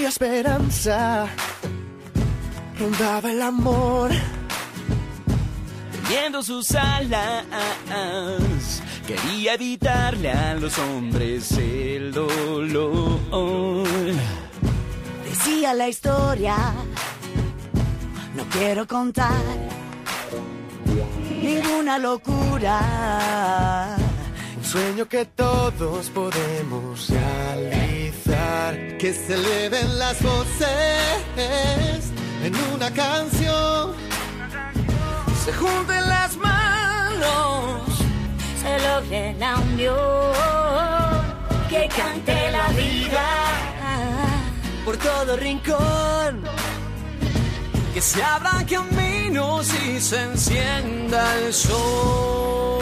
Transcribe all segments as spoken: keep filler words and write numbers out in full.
había esperanza, rondaba el amor, tendiendo sus alas, quería evitarle a los hombres el dolor. Decía la historia, no quiero contar ninguna locura, un sueño que todos podemos realizar. Que se eleven las voces en una canción, se junten las manos, se logre la unión, que cante la vida por todo rincón, que se abran caminos y se encienda el sol.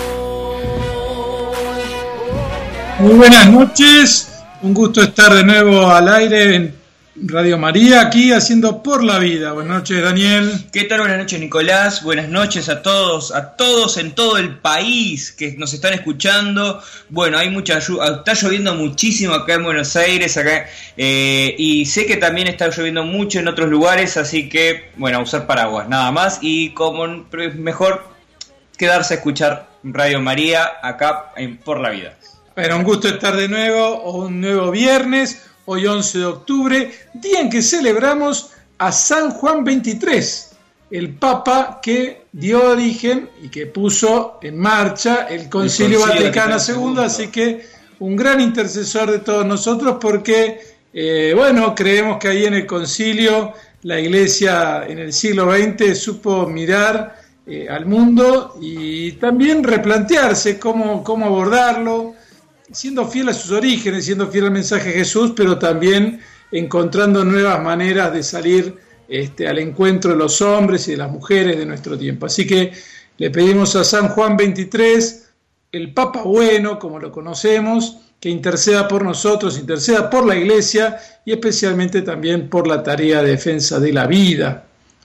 Muy buenas noches, un gusto estar de nuevo al aire en Radio María, aquí haciendo Por la Vida. Buenas noches, Daniel. ¿Qué tal? Buenas noches, Nicolás. Buenas noches a todos, a todos en todo el país que nos están escuchando. Bueno, hay mucha lluvia, está lloviendo muchísimo acá en Buenos Aires, acá, eh, y sé que también está lloviendo mucho en otros lugares, así que, bueno, a usar paraguas, nada más. Y como mejor quedarse a escuchar Radio María acá en Por la Vida. Bueno, un gusto estar de nuevo, un nuevo viernes. Hoy once de octubre, día en que celebramos a San Juan veintitrés, el Papa que dio origen y que puso en marcha el Concilio, el Concilio Vaticano segundo, así que un gran intercesor de todos nosotros porque, eh, bueno, creemos que ahí en el Concilio la Iglesia en el siglo veinte supo mirar eh, al mundo y también replantearse cómo, cómo abordarlo, siendo fiel a sus orígenes, siendo fiel al mensaje de Jesús, pero también encontrando nuevas maneras de salir este, al encuentro de los hombres y de las mujeres de nuestro tiempo. Así que le pedimos a San Juan veintitrés, el Papa bueno, como lo conocemos, que interceda por nosotros, interceda por la Iglesia y especialmente también por la tarea de defensa de la vida.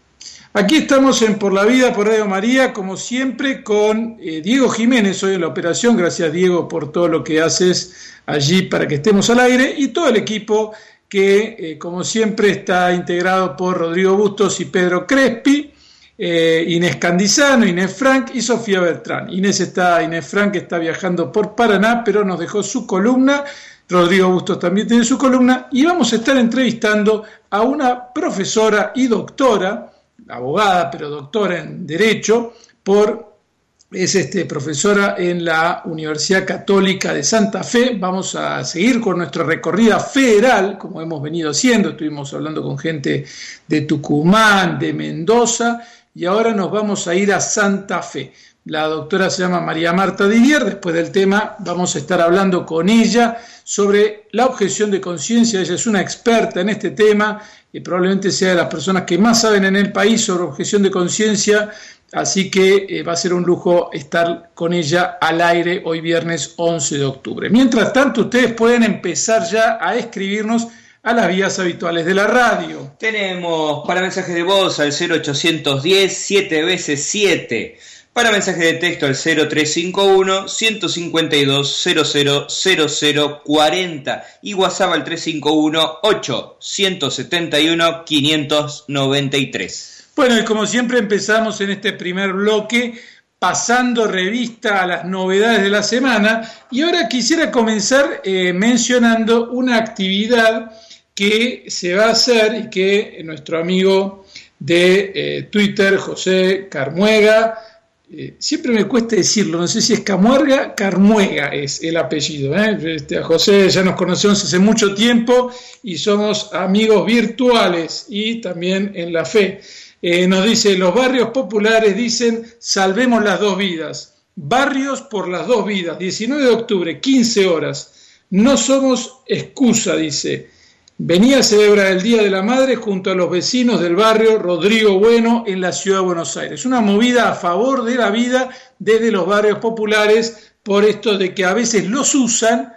Aquí estamos en Por la Vida, por Radio María, como siempre, con eh, Diego Jiménez, hoy en la operación. Gracias, Diego, por todo lo que haces allí para que estemos al aire. Y todo el equipo que, eh, como siempre, está integrado por Rodrigo Bustos y Pedro Crespi, eh, Inés Candizano, Inés Frank y Sofía Bertrán. Inés, está, Inés Frank está viajando por Paraná, pero nos dejó su columna. Rodrigo Bustos también tiene su columna. Y vamos a estar entrevistando a una profesora y doctora, abogada, pero doctora en Derecho, por, es este, profesora en la Universidad Católica de Santa Fe. Vamos a seguir con nuestra recorrida federal, como hemos venido haciendo. Estuvimos hablando con gente de Tucumán, de Mendoza, y ahora nos vamos a ir a Santa Fe. La doctora se llama María Marta Didier. Después del tema vamos a estar hablando con ella sobre la objeción de conciencia. Ella es una experta en este tema y probablemente sea de las personas que más saben en el país sobre objeción de conciencia, así que eh, va a ser un lujo estar con ella al aire hoy viernes once de octubre. Mientras tanto, ustedes pueden empezar ya a escribirnos a las vías habituales de la radio. Tenemos para mensajes de voz al cero ochocientos diez, siete veces siete. Para mensaje de texto al cero tres cinco uno, ciento cincuenta y dos, cero cero cero cero cuarenta y WhatsApp al tres cinco uno, ocho setenta y uno, quinientos noventa y tres. Bueno, y como siempre empezamos en este primer bloque pasando revista a las novedades de la semana y ahora quisiera comenzar eh, mencionando una actividad que se va a hacer y que nuestro amigo de eh, Twitter, José Carmuega, Eh, siempre me cuesta decirlo, no sé si es Camuerga, Carmuega es el apellido, ¿eh? Este, a José ya nos conocemos hace mucho tiempo y somos amigos virtuales y también en la fe. Eh, nos dice, los barrios populares dicen, salvemos las dos vidas. Barrios por las dos vidas, diecinueve de octubre, quince horas. No somos excusa, dice. Venía a celebrar el Día de la Madre junto a los vecinos del barrio Rodrigo Bueno en la ciudad de Buenos Aires. Una movida a favor de la vida desde los barrios populares por esto de que a veces los usan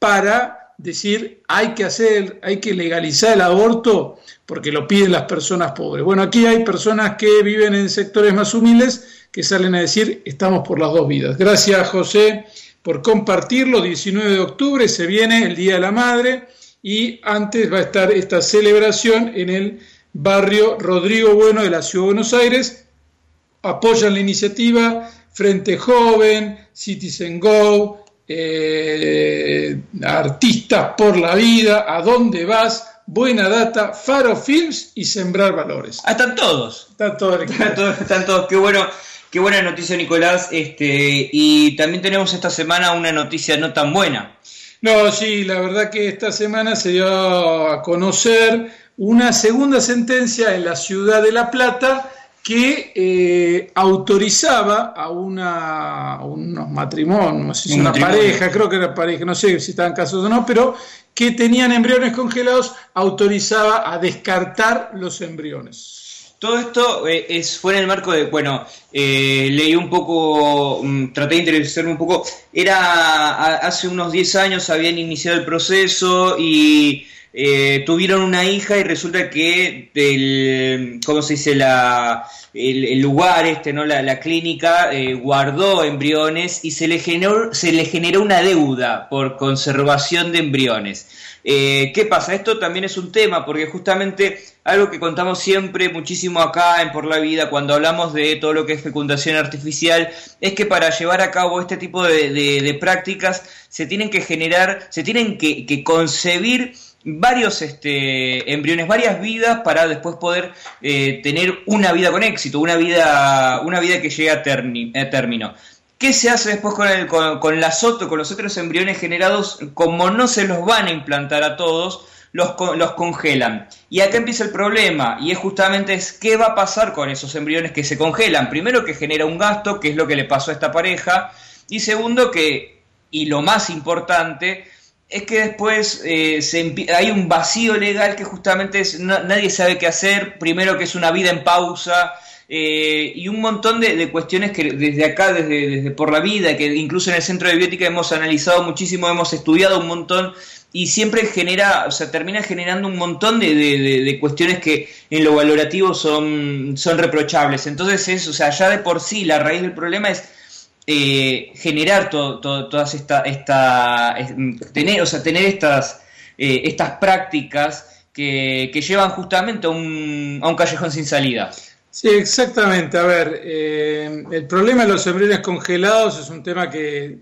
para decir hay que hacer, hay que legalizar el aborto porque lo piden las personas pobres. Bueno, aquí hay personas que viven en sectores más humildes que salen a decir estamos por las dos vidas. Gracias, José, por compartirlo. diecinueve de octubre se viene el Día de la Madre. y antes va a estar esta celebración en el barrio Rodrigo Bueno de la Ciudad de Buenos Aires. Apoyan la iniciativa Frente Joven, Citizen Go, eh, Artistas por la Vida, ¿A dónde vas?, Buena Data, Faro Films y Sembrar Valores. Ah, están todos. Están todos. Están todos, están todos. Qué bueno, qué buena noticia, Nicolás. Este, y también tenemos esta semana una noticia no tan buena. No, sí, la verdad que esta semana se dio a conocer una segunda sentencia en la ciudad de La Plata que eh, autorizaba a, una, a unos matrimonios, no sé si Un una matrimonio. pareja, creo que era pareja, no sé si estaban casados o no, pero que tenían embriones congelados, autorizaba a descartar los embriones. Todo esto eh, es, fue en el marco de, bueno, eh, leí un poco, um, traté de interesarme un poco, era a, hace unos diez años habían iniciado el proceso y eh, tuvieron una hija y resulta que del, ¿cómo se dice? La, el, el lugar este, ¿no? La, la clínica eh, guardó embriones y se le generó, se le generó una deuda por conservación de embriones. Eh, ¿Qué pasa? Esto también es un tema porque justamente algo que contamos siempre muchísimo acá en Por la Vida cuando hablamos de todo lo que es fecundación artificial es que para llevar a cabo este tipo de, de, de prácticas se tienen que generar, se tienen que, que concebir varios este, embriones, varias vidas para después poder eh, tener una vida con éxito, una vida, una vida que llegue a, terni, a término. ¿Qué se hace después con, el, con, con, las otro, con los otros embriones generados? Como no se los van a implantar a todos, los, los congelan. Y acá empieza el problema, y es justamente es qué va a pasar con esos embriones que se congelan. Primero, que genera un gasto, que es lo que le pasó a esta pareja, y segundo, que, y lo más importante, es que después eh, se hay un vacío legal que justamente es, no, nadie sabe qué hacer. Primero, que es una vida en pausa, Eh, y un montón de, de cuestiones que desde acá, desde, desde Por la Vida, que incluso en el Centro de Biótica hemos analizado muchísimo, hemos estudiado un montón, y siempre genera, o sea, termina generando un montón de, de, de, de cuestiones que en lo valorativo son, son reprochables. Entonces es, o sea, ya de por sí la raíz del problema es eh, generar todo, todo, todas esta, esta es, tener, o sea, tener estas, eh, estas prácticas que, que llevan justamente a un, a un callejón sin salida. Sí, exactamente. A ver, eh, el problema de los embriones congelados es un tema que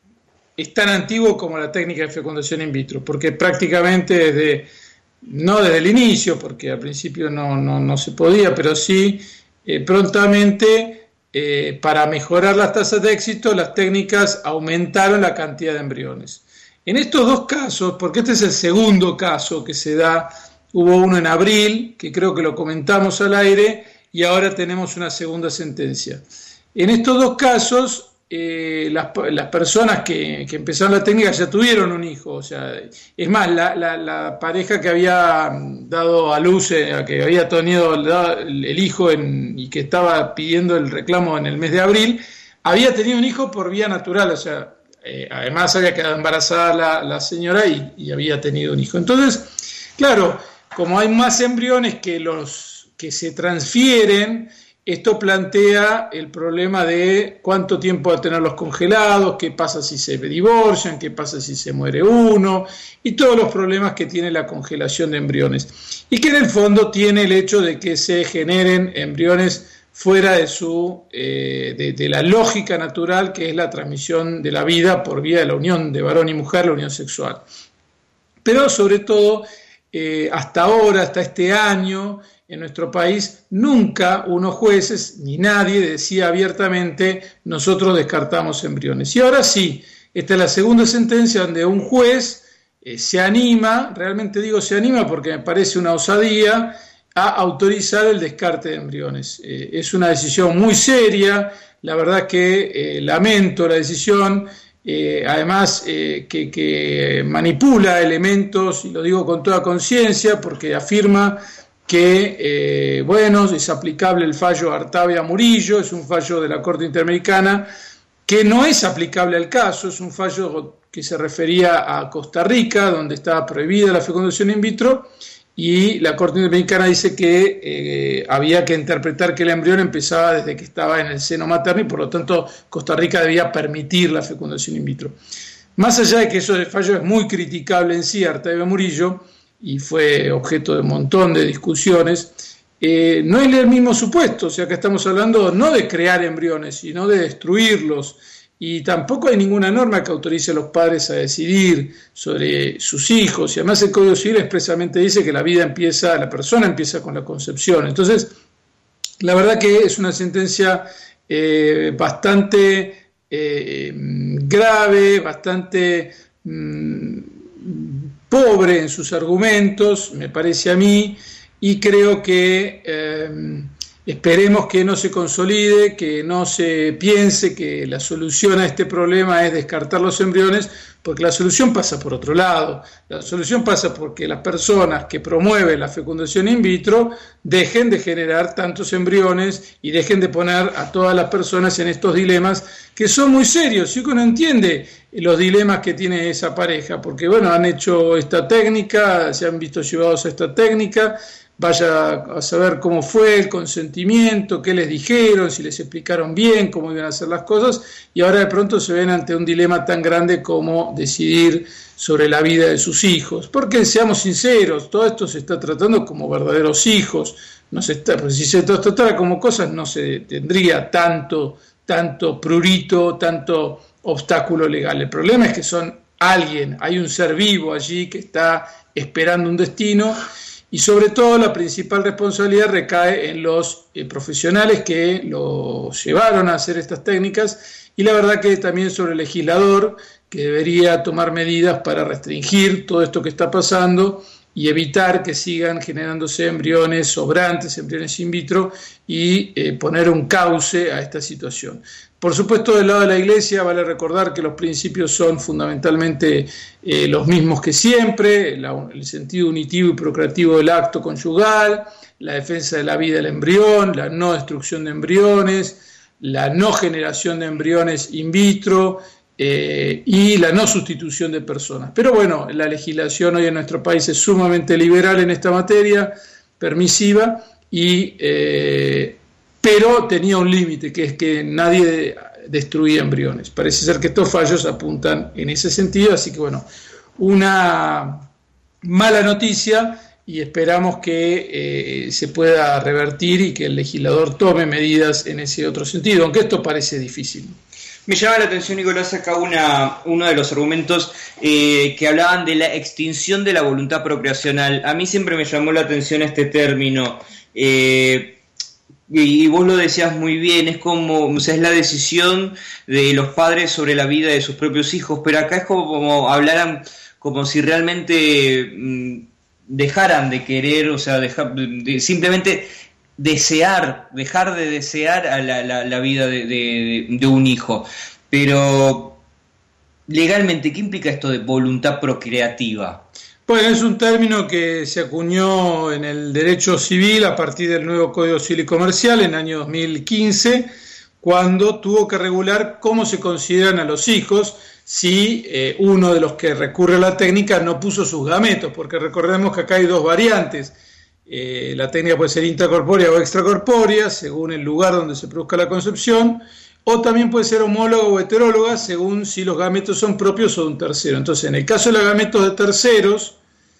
es tan antiguo como la técnica de fecundación in vitro, porque prácticamente desde, no desde el inicio, porque al principio no, no, no se podía, pero sí eh, prontamente eh, para mejorar las tasas de éxito, las técnicas aumentaron la cantidad de embriones. En estos dos casos, porque este es el segundo caso que se da, hubo uno en abril, que creo que lo comentamos al aire, y ahora tenemos una segunda sentencia. En estos dos casos, eh, las, las personas que, que empezaron la técnica ya tuvieron un hijo. O sea, es más, la, la, la pareja que había dado a luz, eh, que había tenido el, el hijo en, y que estaba pidiendo el reclamo en el mes de abril, había tenido un hijo por vía natural. O sea, eh, además había quedado embarazada la, la señora y, y había tenido un hijo. Entonces, claro, como hay más embriones que los que se transfieren, esto plantea el problema de cuánto tiempo va a tenerlos congelados, qué pasa si se divorcian, qué pasa si se muere uno, y todos los problemas que tiene la congelación de embriones. Y que en el fondo tiene el hecho de que se generen embriones fuera de, su, eh, de, de la lógica natural, que es la transmisión de la vida por vía de la unión de varón y mujer, la unión sexual. Pero sobre todo, eh, hasta ahora, hasta este año, en nuestro país, nunca unos jueces ni nadie decía abiertamente nosotros descartamos embriones. Y ahora sí, esta es la segunda sentencia donde un juez eh, se anima, realmente digo se anima porque me parece una osadía, a autorizar el descarte de embriones. Eh, es una decisión muy seria, la verdad que eh, lamento la decisión, eh, además eh, que, que manipula elementos, y lo digo con toda conciencia, porque afirma que, eh, bueno, es aplicable el fallo Artavia-Murillo, es un fallo de la Corte Interamericana, que no es aplicable al caso, es un fallo que se refería a Costa Rica, donde estaba prohibida la fecundación in vitro, y la Corte Interamericana dice que eh, había que interpretar que el embrión empezaba desde que estaba en el seno materno, y por lo tanto Costa Rica debía permitir la fecundación in vitro. Más allá de que eso de fallo es muy criticable en sí, Artavia Murillo, y fue objeto de un montón de discusiones, eh, no es el mismo supuesto, o sea que estamos hablando no de crear embriones, sino de destruirlos, y tampoco hay ninguna norma que autorice a los padres a decidir sobre sus hijos, y además el Código Civil expresamente dice que la vida empieza, la persona empieza con la concepción. Entonces, la verdad que es una sentencia eh, bastante eh, grave, bastante mmm, pobre en sus argumentos, me parece a mí, y creo que eh, esperemos que no se consolide, que no se piense que la solución a este problema es descartar los embriones, porque la solución pasa por otro lado. La solución pasa porque las personas que promueven la fecundación in vitro dejen de generar tantos embriones y dejen de poner a todas las personas en estos dilemas que son muy serios. Y uno entiende los dilemas que tiene esa pareja, porque bueno, han hecho esta técnica, se han visto llevados a esta técnica, vaya a saber cómo fue el consentimiento, qué les dijeron, si les explicaron bien cómo iban a hacer las cosas, y ahora de pronto se ven ante un dilema tan grande como decidir sobre la vida de sus hijos. Porque seamos sinceros, todo esto se está tratando como verdaderos hijos, no se está, pues si se tratara como cosas no se tendría tanto, tanto prurito, tanto obstáculo legal. El problema es que son alguien, hay un ser vivo allí que está esperando un destino. Y sobre todo la principal responsabilidad recae en los eh, profesionales que lo llevaron a hacer estas técnicas, y la verdad que también sobre el legislador, que debería tomar medidas para restringir todo esto que está pasando y evitar que sigan generándose embriones sobrantes, embriones in vitro, y eh, poner un cauce a esta situación. Por supuesto, del lado de la Iglesia vale recordar que los principios son fundamentalmente eh, los mismos que siempre, la, el sentido unitivo y procreativo del acto conyugal, la defensa de la vida del embrión, la no destrucción de embriones, la no generación de embriones in vitro eh, y la no sustitución de personas. Pero bueno, la legislación hoy en nuestro país es sumamente liberal en esta materia, permisiva, y eh, pero tenía un límite, que es que nadie destruía embriones. Parece ser que estos fallos apuntan en ese sentido, así que bueno, una mala noticia, y esperamos que eh, se pueda revertir y que el legislador tome medidas en ese otro sentido, aunque esto parece difícil. Me llama la atención, Nicolás, acá una, uno de los argumentos eh, que hablaban de la extinción de la voluntad procreacional. A mí siempre me llamó la atención este término, eh, y vos lo decías muy bien, es como, o sea, es la decisión de los padres sobre la vida de sus propios hijos, pero acá es como, como hablaran como si realmente mmm, dejaran de querer, o sea, dejar, de, simplemente desear, dejar de desear a la, la, la vida de, de, de un hijo. Pero legalmente, ¿qué implica esto de voluntad procreativa? Bueno, es un término que se acuñó en el derecho civil a partir del nuevo Código Civil y Comercial en el año dos mil quince, cuando tuvo que regular cómo se consideran a los hijos si eh, uno de los que recurre a la técnica no puso sus gametos, porque recordemos que acá hay dos variantes. Eh, la técnica puede ser intracorpórea o extracorpórea, según el lugar donde se produzca la concepción, o también puede ser homóloga o heteróloga, según si los gametos son propios o de un tercero. Entonces, en el caso de los gametos de terceros,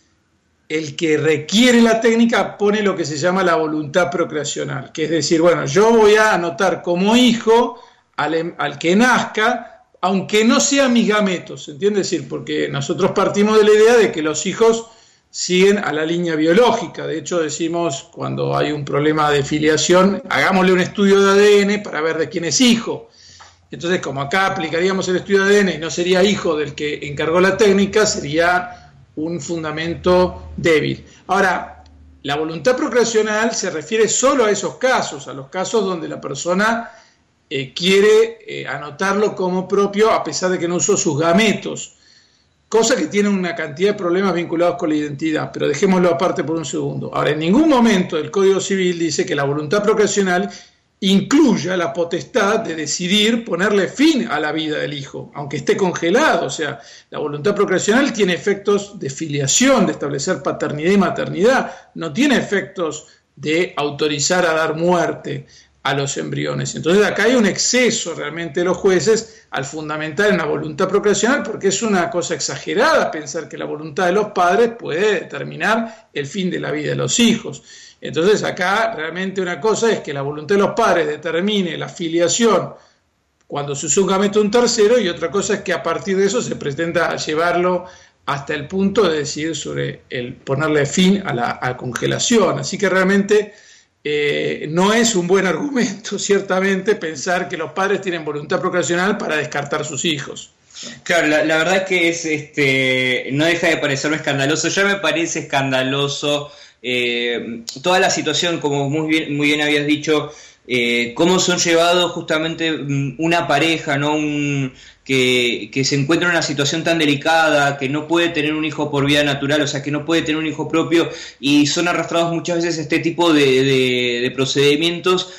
el que requiere la técnica pone lo que se llama la voluntad procreacional, que es decir, bueno, yo voy a anotar como hijo al, al que nazca, aunque no sean mis gametos, ¿entiende? Es decir, porque nosotros partimos de la idea de que los hijos siguen a la línea biológica. De hecho, decimos, cuando hay un problema de filiación, hagámosle un estudio de A D N para ver de quién es hijo. Entonces, como acá aplicaríamos el estudio de A D N y no sería hijo del que encargó la técnica, sería un fundamento débil. Ahora, la voluntad procreacional se refiere solo a esos casos, a los casos donde la persona eh, quiere eh, anotarlo como propio a pesar de que no usó sus gametos, cosa que tiene una cantidad de problemas vinculados con la identidad, pero dejémoslo aparte por un segundo. Ahora, en ningún momento el Código Civil dice que la voluntad procreacional incluya la potestad de decidir ponerle fin a la vida del hijo, aunque esté congelado. O sea, la voluntad procreacional tiene efectos de filiación, de establecer paternidad y maternidad, no tiene efectos de autorizar a dar muerte a los embriones. Entonces acá hay un exceso realmente de los jueces al fundamentar una voluntad procreacional, porque es una cosa exagerada pensar que la voluntad de los padres puede determinar el fin de la vida de los hijos. Entonces acá realmente una cosa es que la voluntad de los padres determine la filiación cuando se usa un gameto un tercero, y otra cosa es que a partir de eso se pretenda llevarlo hasta el punto de decidir sobre el ponerle fin a la, a la congelación. Así que realmente eh, no es un buen argumento, ciertamente, pensar que los padres tienen voluntad procreacional para descartar sus hijos. Claro, la, la verdad es que es, este, no deja de parecerme escandaloso. Ya me parece escandaloso eh, toda la situación, como muy bien, muy bien habías dicho, eh, cómo son llevados justamente una pareja, ¿no? Un, que, que se encuentra en una situación tan delicada, que no puede tener un hijo por vía natural, o sea, que no puede tener un hijo propio, y son arrastrados muchas veces a este tipo de, de, de procedimientos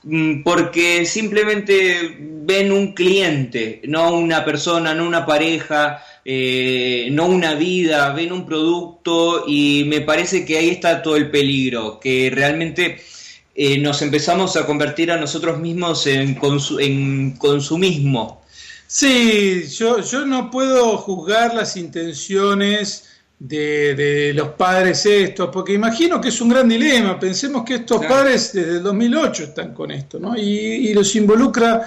porque simplemente ven un cliente, no una persona, no una pareja, eh, no una vida, ven un producto, y me parece que ahí está todo el peligro, que realmente eh, nos empezamos a convertir a nosotros mismos en, consu- en consumismo. Sí, yo, yo no puedo juzgar las intenciones de, de los padres estos, porque imagino que es un gran dilema. Pensemos que estos claro. padres desde el dos mil ocho están con esto, ¿no? Y, y los involucra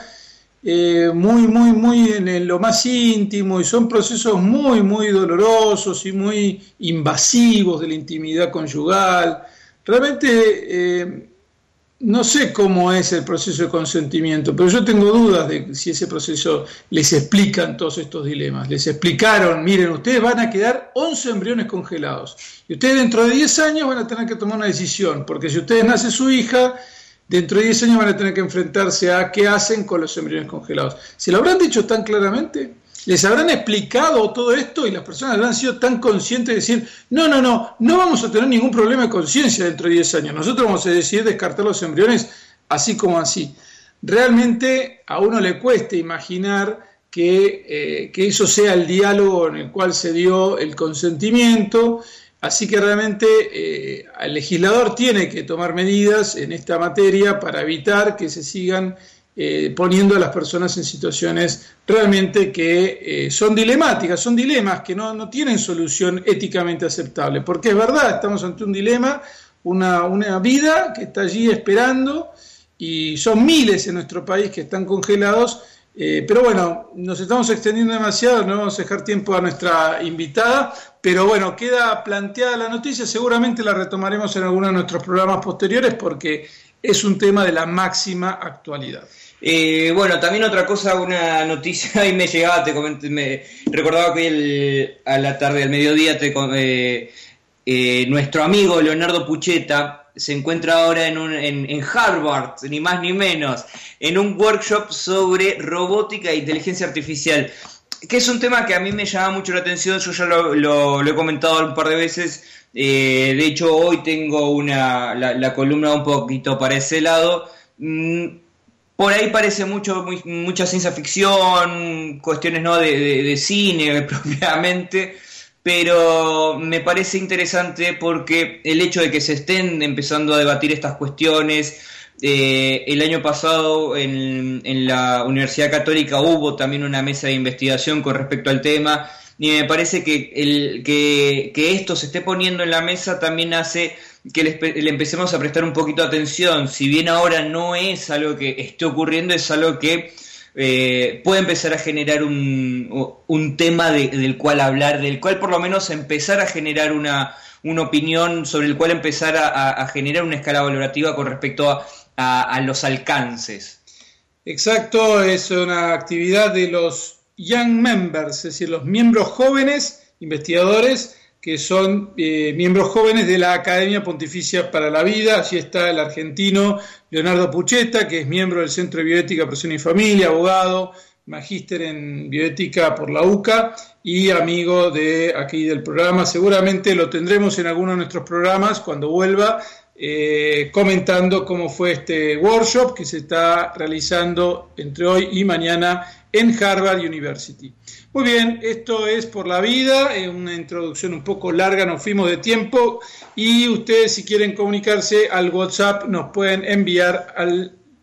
eh, muy, muy, muy en el, lo más íntimo, y son procesos muy, muy dolorosos y muy invasivos de la intimidad conyugal. Realmente eh, no sé cómo es el proceso de consentimiento, pero yo tengo dudas de si ese proceso les explican todos estos dilemas. Les explicaron, miren, ustedes van a quedar once embriones congelados, y ustedes dentro de diez años van a tener que tomar una decisión, porque si ustedes nace su hija, dentro de diez años van a tener que enfrentarse a qué hacen con los embriones congelados. ¿Se lo habrán dicho tan claramente? ¿Les habrán explicado todo esto y las personas habrán sido tan conscientes de decir, no, no, no, no vamos a tener ningún problema de conciencia dentro de diez años, nosotros vamos a decidir descartar los embriones así como así? Realmente a uno le cuesta imaginar que, eh, que eso sea el diálogo en el cual se dio el consentimiento, así que realmente eh, el legislador tiene que tomar medidas en esta materia para evitar que se sigan Eh, poniendo a las personas en situaciones realmente que eh, son dilemáticas, son dilemas que no, no tienen solución éticamente aceptable, porque es verdad, estamos ante un dilema, una, una vida que está allí esperando, y son miles en nuestro país que están congelados, eh, pero bueno, nos estamos extendiendo demasiado, no vamos a dejar tiempo a nuestra invitada, pero bueno, queda planteada la noticia, seguramente la retomaremos en alguno de nuestros programas posteriores, porque es un tema de la máxima actualidad. Eh, bueno, también otra cosa, una noticia, ahí me llegaba, te comenté, me recordaba que el, a la tarde, al mediodía, te, eh, eh, nuestro amigo Leonardo Pucheta se encuentra ahora en, un, en, en Harvard, ni más ni menos, en un workshop sobre robótica e inteligencia artificial, que es un tema que a mí me llama mucho la atención. Yo ya lo, lo, lo he comentado un par de veces, eh, de hecho hoy tengo una la, la columna un poquito para ese lado. mm, Por ahí parece mucho muy, mucha ciencia ficción, cuestiones no de, de, de cine propiamente, pero me parece interesante porque el hecho de que se estén empezando a debatir estas cuestiones, eh, el año pasado en, en la Universidad Católica hubo también una mesa de investigación con respecto al tema, y me parece que, el, que, que esto se esté poniendo en la mesa también hace que le, le empecemos a prestar un poquito de atención. Si bien ahora no es algo que esté ocurriendo, es algo que eh, puede empezar a generar un, un tema de, del cual hablar, del cual por lo menos empezar a generar una, una opinión, sobre el cual empezar a, a generar una escala valorativa con respecto a, a, a los alcances. Exacto, es una actividad de los Young Members, es decir, los miembros jóvenes, investigadores, que son eh, miembros jóvenes de la Academia Pontificia para la Vida. Allí está el argentino Leonardo Pucheta, que es miembro del Centro de Bioética, Profesión y Familia, abogado, magíster en bioética por la U C A y amigo de aquí del programa. Seguramente lo tendremos en alguno de nuestros programas cuando vuelva, eh, comentando cómo fue este workshop que se está realizando entre hoy y mañana en Harvard University. Muy bien, esto es Por la Vida, es una introducción un poco larga, nos fuimos de tiempo, y ustedes, si quieren comunicarse al WhatsApp, nos pueden enviar al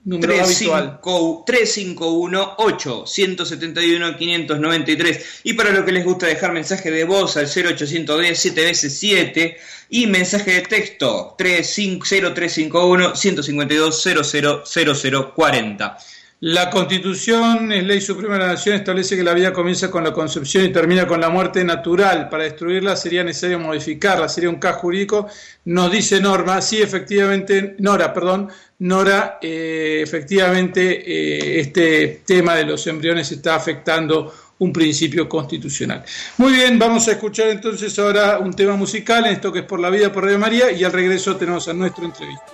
número habitual. tres cinco uno, ocho, uno siete uno, cinco nueve tres. Y para los que les gusta dejar mensaje de voz al cero ochocientos diez, siete veces siete y mensaje de texto cero tres cinco uno, uno cinco dos, cero cero cero cero cuarenta. La Constitución es ley suprema de la Nación, establece que la vida comienza con la concepción y termina con la muerte natural. Para destruirla sería necesario modificarla, sería un caso jurídico. Nos dice Norma, sí, efectivamente, Nora, perdón, Nora, eh, efectivamente eh, este tema de los embriones está afectando un principio constitucional. Muy bien, vamos a escuchar entonces ahora un tema musical, en esto que es Por la Vida por Radio María, y al regreso tenemos a nuestro entrevista.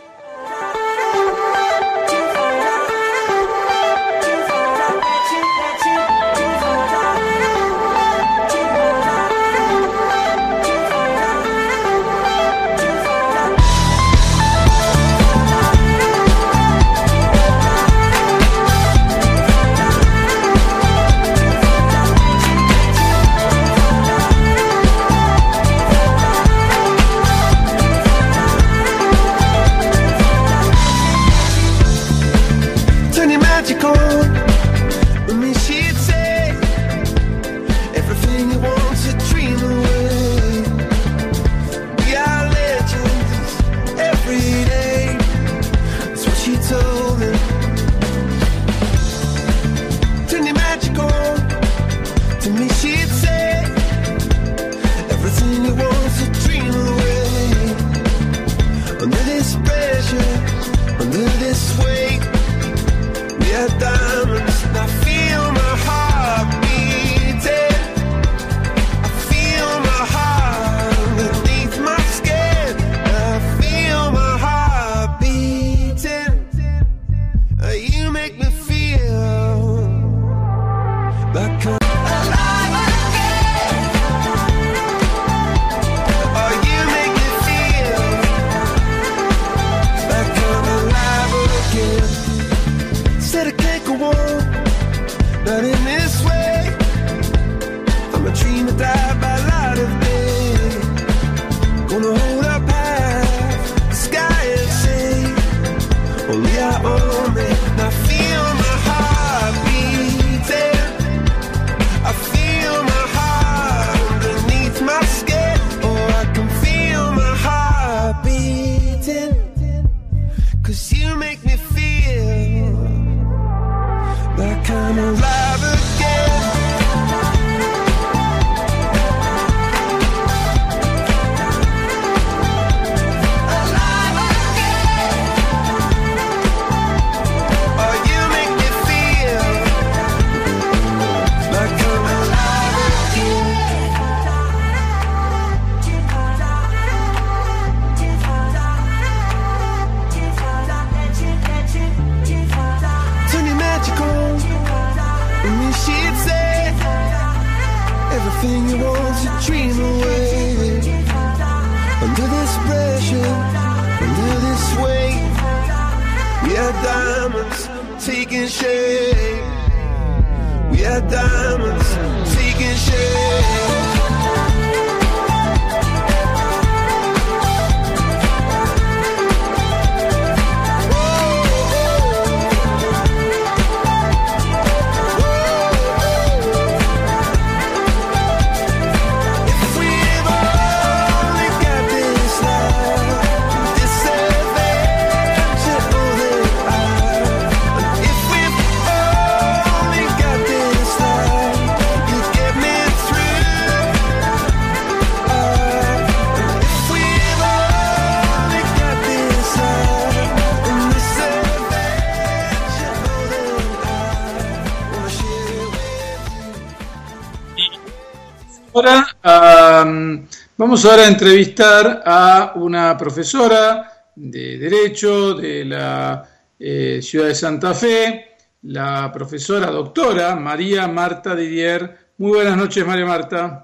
Ahora, um, vamos ahora a entrevistar a una profesora de Derecho de la eh, ciudad de Santa Fe, la profesora doctora María Marta Didier. Muy buenas noches, María Marta.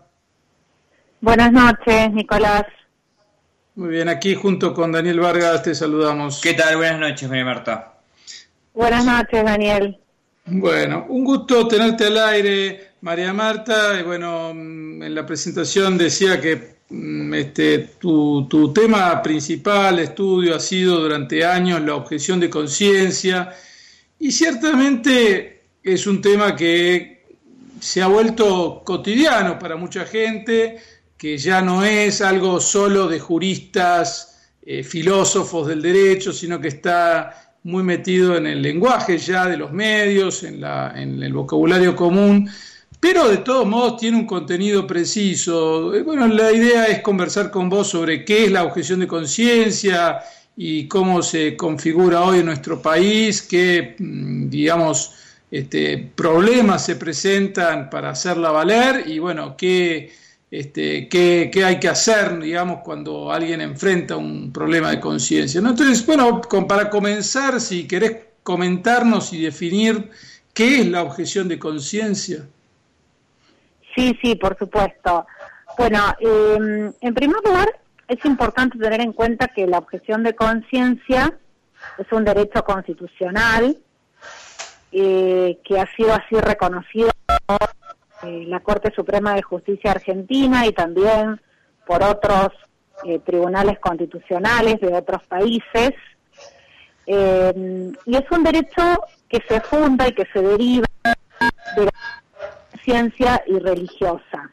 Buenas noches, Nicolás. Muy bien, aquí junto con Daniel Vargas te saludamos. ¿Qué tal? Buenas noches, María Marta. Buenas noches, Daniel. Bueno, un gusto tenerte al aire, María Marta. Y bueno, en la presentación decía que este, tu, tu tema principal, estudio, ha sido durante años la objeción de conciencia Y ciertamente es un tema que se ha vuelto cotidiano para mucha gente, que ya no es algo solo de juristas, eh, filósofos del derecho, sino que está muy metido en el lenguaje ya de los medios, en, la, en el vocabulario común, pero de todos modos tiene un contenido preciso. Bueno, la idea es conversar con vos sobre qué es la objeción de conciencia y cómo se configura hoy en nuestro país, qué, digamos, este, problemas se presentan para hacerla valer y, bueno, qué, este, qué, qué hay que hacer, digamos, cuando alguien enfrenta un problema de conciencia, ¿no? Entonces, bueno, con, para comenzar, si querés comentarnos y definir qué es la objeción de conciencia. Sí, sí, por supuesto. Bueno, eh, en primer lugar, es importante tener en cuenta que la objeción de conciencia es un derecho constitucional eh, que ha sido así reconocido por eh, la Corte Suprema de Justicia Argentina y también por otros eh, tribunales constitucionales de otros países. Eh, y es un derecho que se funda y que se deriva de la conciencia y religiosa.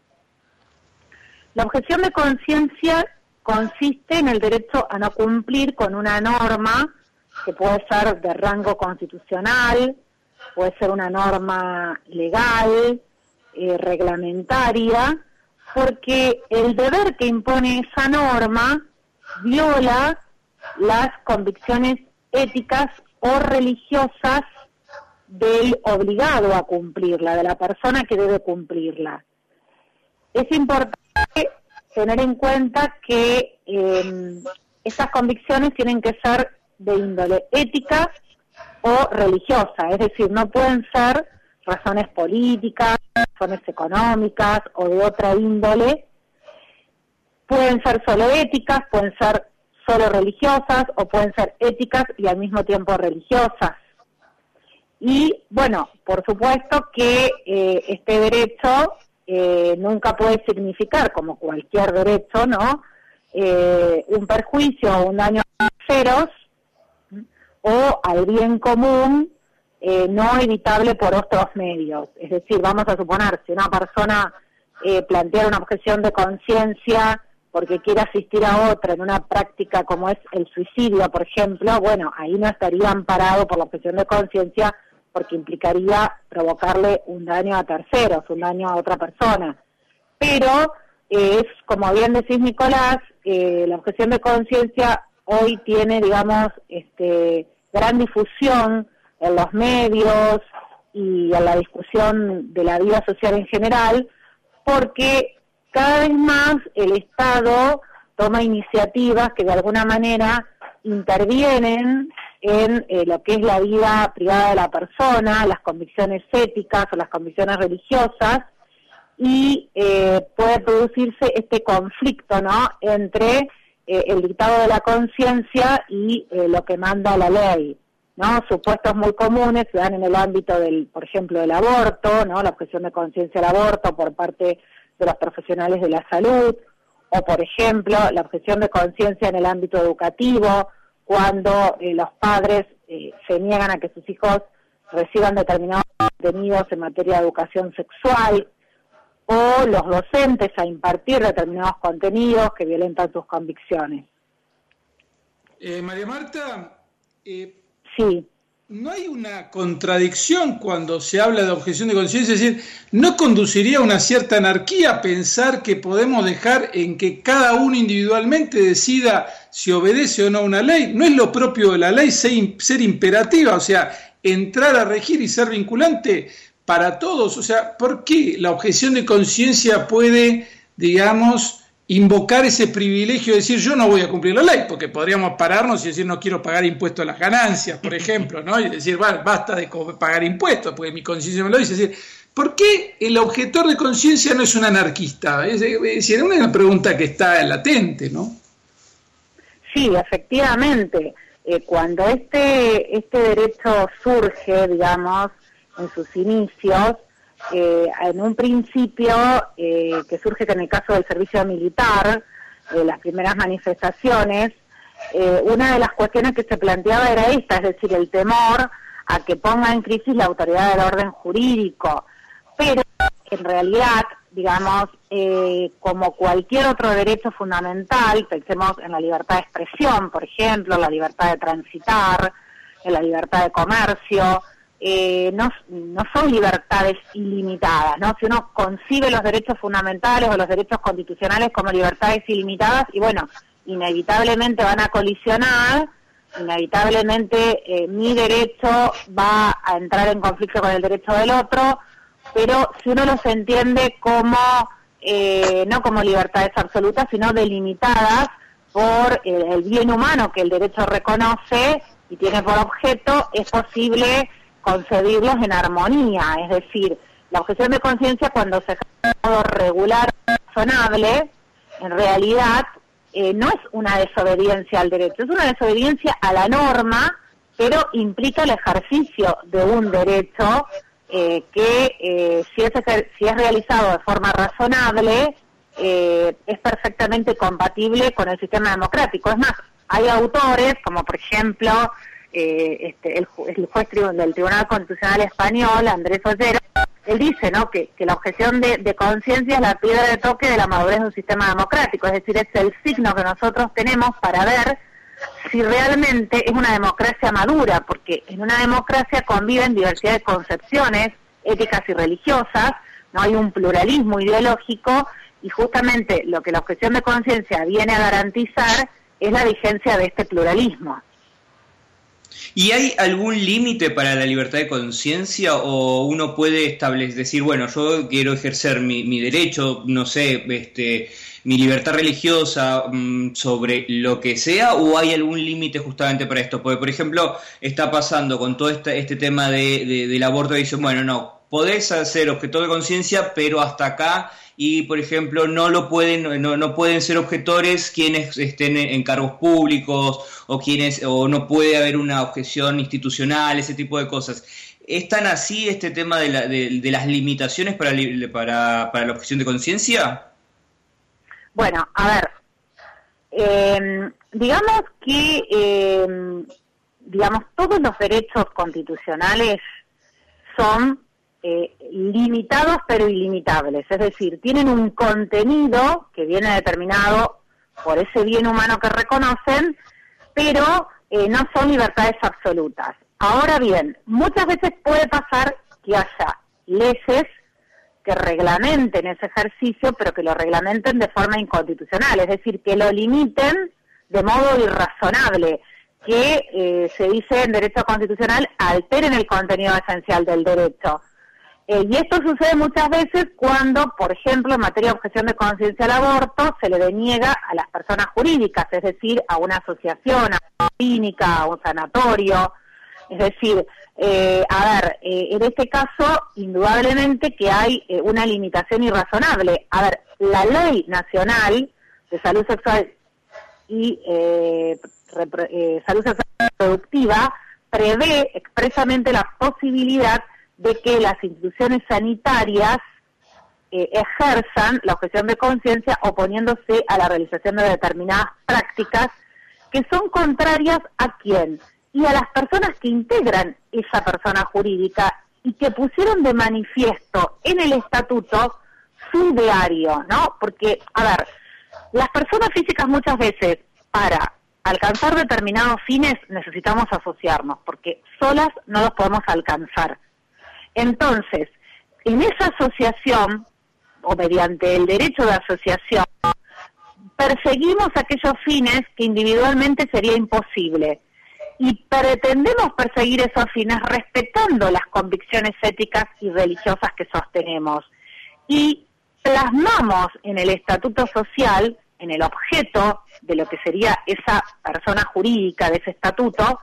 La objeción de conciencia consiste en el derecho a no cumplir con una norma que puede ser de rango constitucional, puede ser una norma legal, eh, reglamentaria, porque el deber que impone esa norma viola las convicciones éticas o religiosas del obligado a cumplirla, de la persona que debe cumplirla. Es importante tener en cuenta que eh, estas convicciones tienen que ser de índole ética o religiosa, es decir, no pueden ser razones políticas, razones económicas o de otra índole, pueden ser solo éticas, pueden ser solo religiosas o pueden ser éticas y al mismo tiempo religiosas. Y bueno, por supuesto que eh, este derecho eh, nunca puede significar, como cualquier derecho, ¿no?, eh, un perjuicio o un daño a terceros o al bien común eh, no evitable por otros medios. Es decir, vamos a suponer, si una persona eh, plantea una objeción de conciencia porque quiere asistir a otra en una práctica como es el suicidio, por ejemplo, bueno, ahí no estaría amparado por la objeción de conciencia porque implicaría provocarle un daño a terceros, un daño a otra persona. Pero eh, es, como bien decís, Nicolás, eh, la objeción de conciencia hoy tiene, digamos, este, gran difusión en los medios y en la discusión de la vida social en general, porque cada vez más el Estado toma iniciativas que de alguna manera intervienen en eh, lo que es la vida privada de la persona, las convicciones éticas o las convicciones religiosas, y eh, puede producirse este conflicto, ¿no?, entre eh, el dictado de la conciencia y eh, lo que manda la ley, ¿no? Supuestos muy comunes se dan en el ámbito del, por ejemplo, del aborto, ¿no?, la objeción de conciencia al aborto por parte de los profesionales de la salud, o por ejemplo, la objeción de conciencia en el ámbito educativo, cuando eh, los padres eh, se niegan a que sus hijos reciban determinados contenidos en materia de educación sexual, o los docentes a impartir determinados contenidos que violentan sus convicciones. Eh, María Marta, eh, sí. ¿no hay una contradicción cuando se habla de objeción de conciencia? Es decir, ¿no conduciría a una cierta anarquía pensar que podemos dejar en que cada uno individualmente decida si obedece o no a una ley? ¿No es lo propio de la ley ser, ser imperativa, o sea, entrar a regir y ser vinculante para todos? O sea, ¿por qué la objeción de conciencia puede, digamos, invocar ese privilegio de decir yo no voy a cumplir la ley? Porque podríamos pararnos y decir no quiero pagar impuestos a las ganancias, por ejemplo, ¿no? Y decir, vale, basta de pagar impuestos, porque mi conciencia me lo dice. Es decir, ¿por qué el objetor de conciencia no es un anarquista? Es decir, es una pregunta que está latente, ¿no? Sí, efectivamente. Eh, cuando este, este derecho surge, digamos, en sus inicios, Eh, en un principio, eh, que surge que en el caso del servicio militar, eh, las primeras manifestaciones, eh, una de las cuestiones que se planteaba era esta, es decir, el temor a que ponga en crisis la autoridad del orden jurídico, pero en realidad, digamos, eh, como cualquier otro derecho fundamental, pensemos en la libertad de expresión, por ejemplo, la libertad de transitar, en la libertad de comercio, eh, no, no son libertades ilimitadas, ¿no? Si uno concibe los derechos fundamentales o los derechos constitucionales como libertades ilimitadas, y bueno, inevitablemente van a colisionar, inevitablemente eh, mi derecho va a entrar en conflicto con el derecho del otro, pero si uno los entiende como, eh, no como libertades absolutas, sino delimitadas por eh, el bien humano que el derecho reconoce y tiene por objeto, es posible concebirlos en armonía. Es decir, la objeción de conciencia, cuando se ejerce de modo regular y razonable, en realidad eh, no es una desobediencia al derecho, es una desobediencia a la norma, pero implica el ejercicio de un derecho eh, que eh, si, es si es realizado de forma razonable, eh, es perfectamente compatible con el sistema democrático. Es más, hay autores, como por ejemplo eh, este, el, ju el juez tri del Tribunal Constitucional Español, Andrés Ollero, él dice, ¿no?, que, que la objeción de, de conciencia es la piedra de toque de la madurez de un sistema democrático, es decir, es el signo que nosotros tenemos para ver si realmente es una democracia madura, porque en una democracia conviven diversidad de concepciones éticas y religiosas, no hay un pluralismo ideológico, y justamente lo que la objeción de conciencia viene a garantizar es la vigencia de este pluralismo. ¿Y hay algún límite para la libertad de conciencia, o uno puede establecer, decir, bueno, yo quiero ejercer mi, mi derecho, no sé, este, mi libertad religiosa mmm, sobre lo que sea, o hay algún límite justamente para esto? Porque, por ejemplo, está pasando con todo este, este tema de, de, del aborto, y dicen, bueno, no, podés ser objetor de conciencia, pero hasta acá, y por ejemplo no lo pueden no, no pueden ser objetores quienes estén en cargos públicos, o quienes o no puede haber una objeción institucional, ese tipo de cosas. ¿Es tan así este tema de, la, de, de las limitaciones para, para, para la objeción de conciencia? Bueno, a ver, eh, digamos que eh, digamos todos los derechos constitucionales son Eh, limitados pero ilimitables, es decir, tienen un contenido que viene determinado por ese bien humano que reconocen, pero eh, no son libertades absolutas. Ahora bien, muchas veces puede pasar que haya leyes que reglamenten ese ejercicio, pero que lo reglamenten de forma inconstitucional, es decir, que lo limiten de modo irrazonable, que eh, se dice en derecho constitucional alteren el contenido esencial del derecho. Eh, y esto sucede muchas veces cuando, por ejemplo, en materia de objeción de conciencia al aborto, se le deniega a las personas jurídicas, es decir, a una asociación, a una clínica, a un sanatorio. Es decir, eh, a ver, eh, en este caso, indudablemente que hay eh, una limitación irrazonable. A ver, la Ley Nacional de Salud Sexual y eh, repro eh, Salud Sexual y Reproductiva prevé expresamente la posibilidad de que las instituciones sanitarias eh, ejerzan la objeción de conciencia oponiéndose a la realización de determinadas prácticas que son contrarias a quién, y a las personas que integran esa persona jurídica y que pusieron de manifiesto en el estatuto su ideario, ¿no? Porque, a ver, las personas físicas muchas veces, para alcanzar determinados fines, necesitamos asociarnos, porque solas no los podemos alcanzar. Entonces, en esa asociación, o mediante el derecho de asociación, perseguimos aquellos fines que individualmente sería imposible, y pretendemos perseguir esos fines respetando las convicciones éticas y religiosas que sostenemos, y plasmamos en el estatuto social, en el objeto de lo que sería esa persona jurídica de ese estatuto,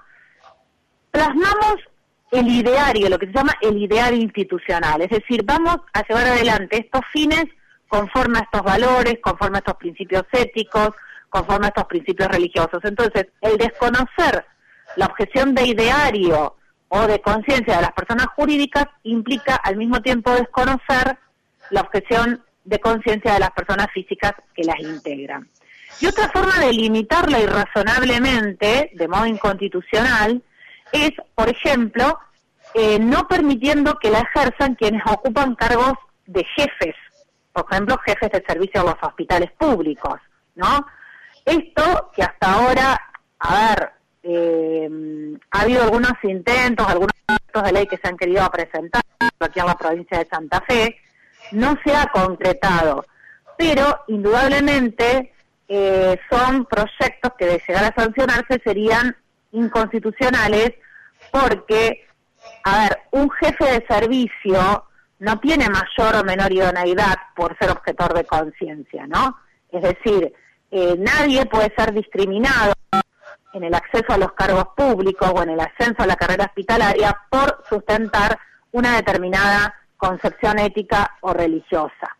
plasmamos el ideario, lo que se llama el ideario institucional, es decir, vamos a llevar adelante estos fines conforme a estos valores, conforme a estos principios éticos, conforme a estos principios religiosos. Entonces, el desconocer la objeción de ideario o de conciencia de las personas jurídicas implica al mismo tiempo desconocer la objeción de conciencia de las personas físicas que las integran. Y otra forma de limitarla irrazonablemente, de modo inconstitucional, es, por ejemplo, eh, no permitiendo que la ejerzan quienes ocupan cargos de jefes, por ejemplo, jefes de servicio en los hospitales públicos, ¿no? Esto que hasta ahora, a ver, eh, ha habido algunos intentos, algunos proyectos de ley que se han querido presentar aquí en la provincia de Santa Fe, no se ha concretado, pero indudablemente eh, son proyectos que de llegar a sancionarse serían inconstitucionales porque, a ver, un jefe de servicio no tiene mayor o menor idoneidad por ser objetor de conciencia, ¿no? Es decir, eh, nadie puede ser discriminado en el acceso a los cargos públicos o en el ascenso a la carrera hospitalaria por sustentar una determinada concepción ética o religiosa.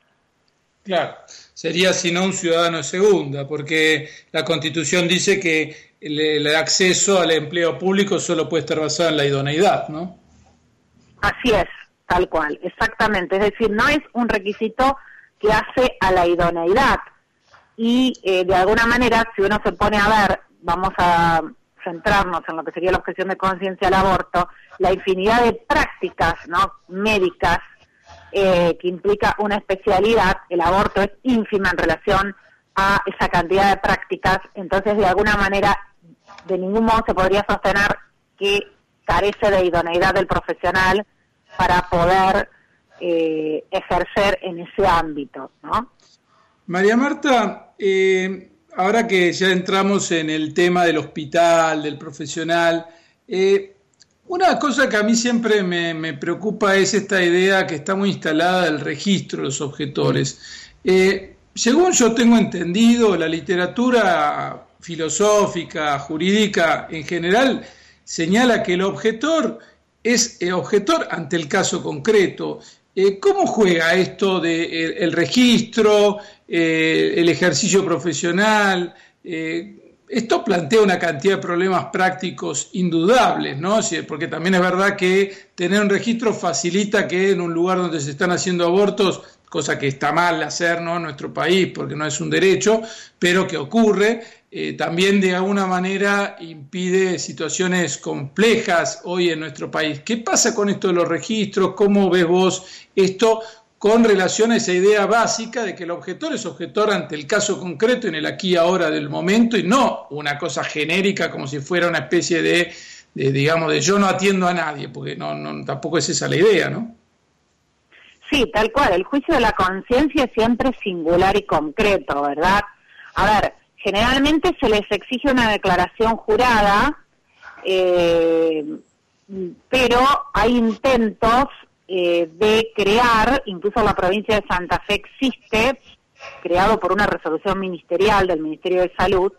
Claro, sería si no un ciudadano de segunda, porque la Constitución dice que el, el acceso al empleo público solo puede estar basado en la idoneidad, ¿no? Así es, tal cual, exactamente. Es decir, no es un requisito que hace a la idoneidad. Y eh, de alguna manera, si uno se pone a ver, vamos a centrarnos en lo que sería la objeción de conciencia al aborto, la infinidad de prácticas, ¿no?, médicas eh, que implica una especialidad, el aborto es ínfima en relación a esa cantidad de prácticas, entonces de alguna manera de ningún modo se podría sostener que carece de idoneidad del profesional para poder eh, ejercer en ese ámbito, ¿no? María Marta, eh, ahora que ya entramos en el tema del hospital, del profesional, eh, una cosa que a mí siempre me, me preocupa es esta idea que está muy instalada del registro de los objetores. Eh, según yo tengo entendido, la literatura filosófica, jurídica en general, señala que el objetor es eh, objetor ante el caso concreto. Eh, ¿Cómo juega esto de el, el registro, eh, el ejercicio profesional? Eh, esto plantea una cantidad de problemas prácticos indudables, ¿no? Porque también es verdad que tener un registro facilita que en un lugar donde se están haciendo abortos, cosa que está mal hacer, ¿no?, en nuestro país porque no es un derecho, pero que ocurre, eh, también de alguna manera impide situaciones complejas hoy en nuestro país. ¿Qué pasa con esto de los registros? ¿Cómo ves vos esto con relación a esa idea básica de que el objetor es objetor ante el caso concreto en el aquí y ahora del momento y no una cosa genérica como si fuera una especie de, de digamos, de yo no atiendo a nadie, porque no, no tampoco es esa la idea, ¿no? Sí, tal cual. El juicio de la conciencia es siempre singular y concreto, ¿verdad? A ver, generalmente se les exige una declaración jurada, eh, pero hay intentos eh, de crear, incluso la provincia de Santa Fe existe, creado por una resolución ministerial del Ministerio de Salud,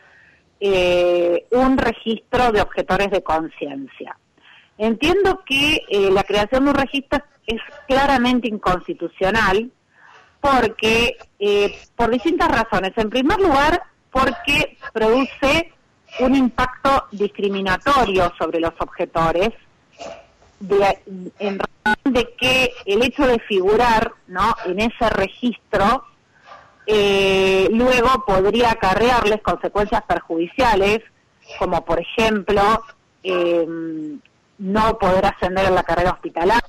eh, un registro de objetores de conciencia. Entiendo que eh, la creación de un registro es claramente inconstitucional porque, eh, por distintas razones. En primer lugar, porque produce un impacto discriminatorio sobre los objetores, de, en razón de que el hecho de figurar, ¿no?, en ese registro eh, luego podría acarrearles consecuencias perjudiciales, como por ejemplo eh, no poder ascender en la carrera hospitalaria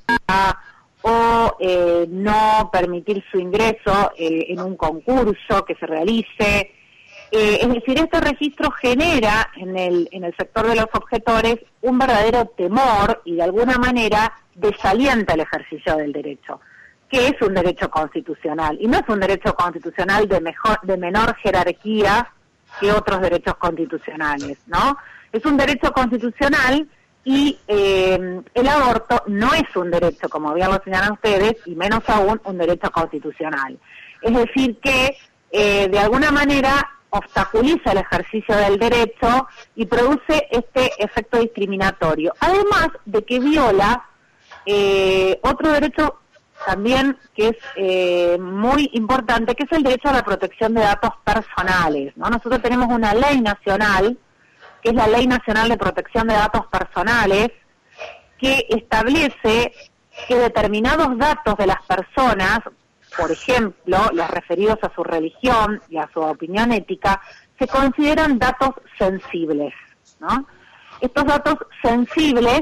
o eh, no permitir su ingreso eh, en un concurso que se realice. Eh, es decir, este registro genera en el, en el sector de los objetores un verdadero temor y de alguna manera desalienta el ejercicio del derecho, que es un derecho constitucional, y no es un derecho constitucional de, mejor, de menor jerarquía que otros derechos constitucionales, ¿no? Es un derecho constitucional y eh, el aborto no es un derecho, como bien lo señalan ustedes, y menos aún un derecho constitucional. Es decir que, eh, de alguna manera, obstaculiza el ejercicio del derecho y produce este efecto discriminatorio. Además de que viola eh, otro derecho también que es eh, muy importante, que es el derecho a la protección de datos personales, ¿no? Nosotros tenemos una ley nacional, que es la Ley Nacional de Protección de Datos Personales, que establece que determinados datos de las personas, por ejemplo, los referidos a su religión y a su opinión ética, se consideran datos sensibles, ¿no? Estos datos sensibles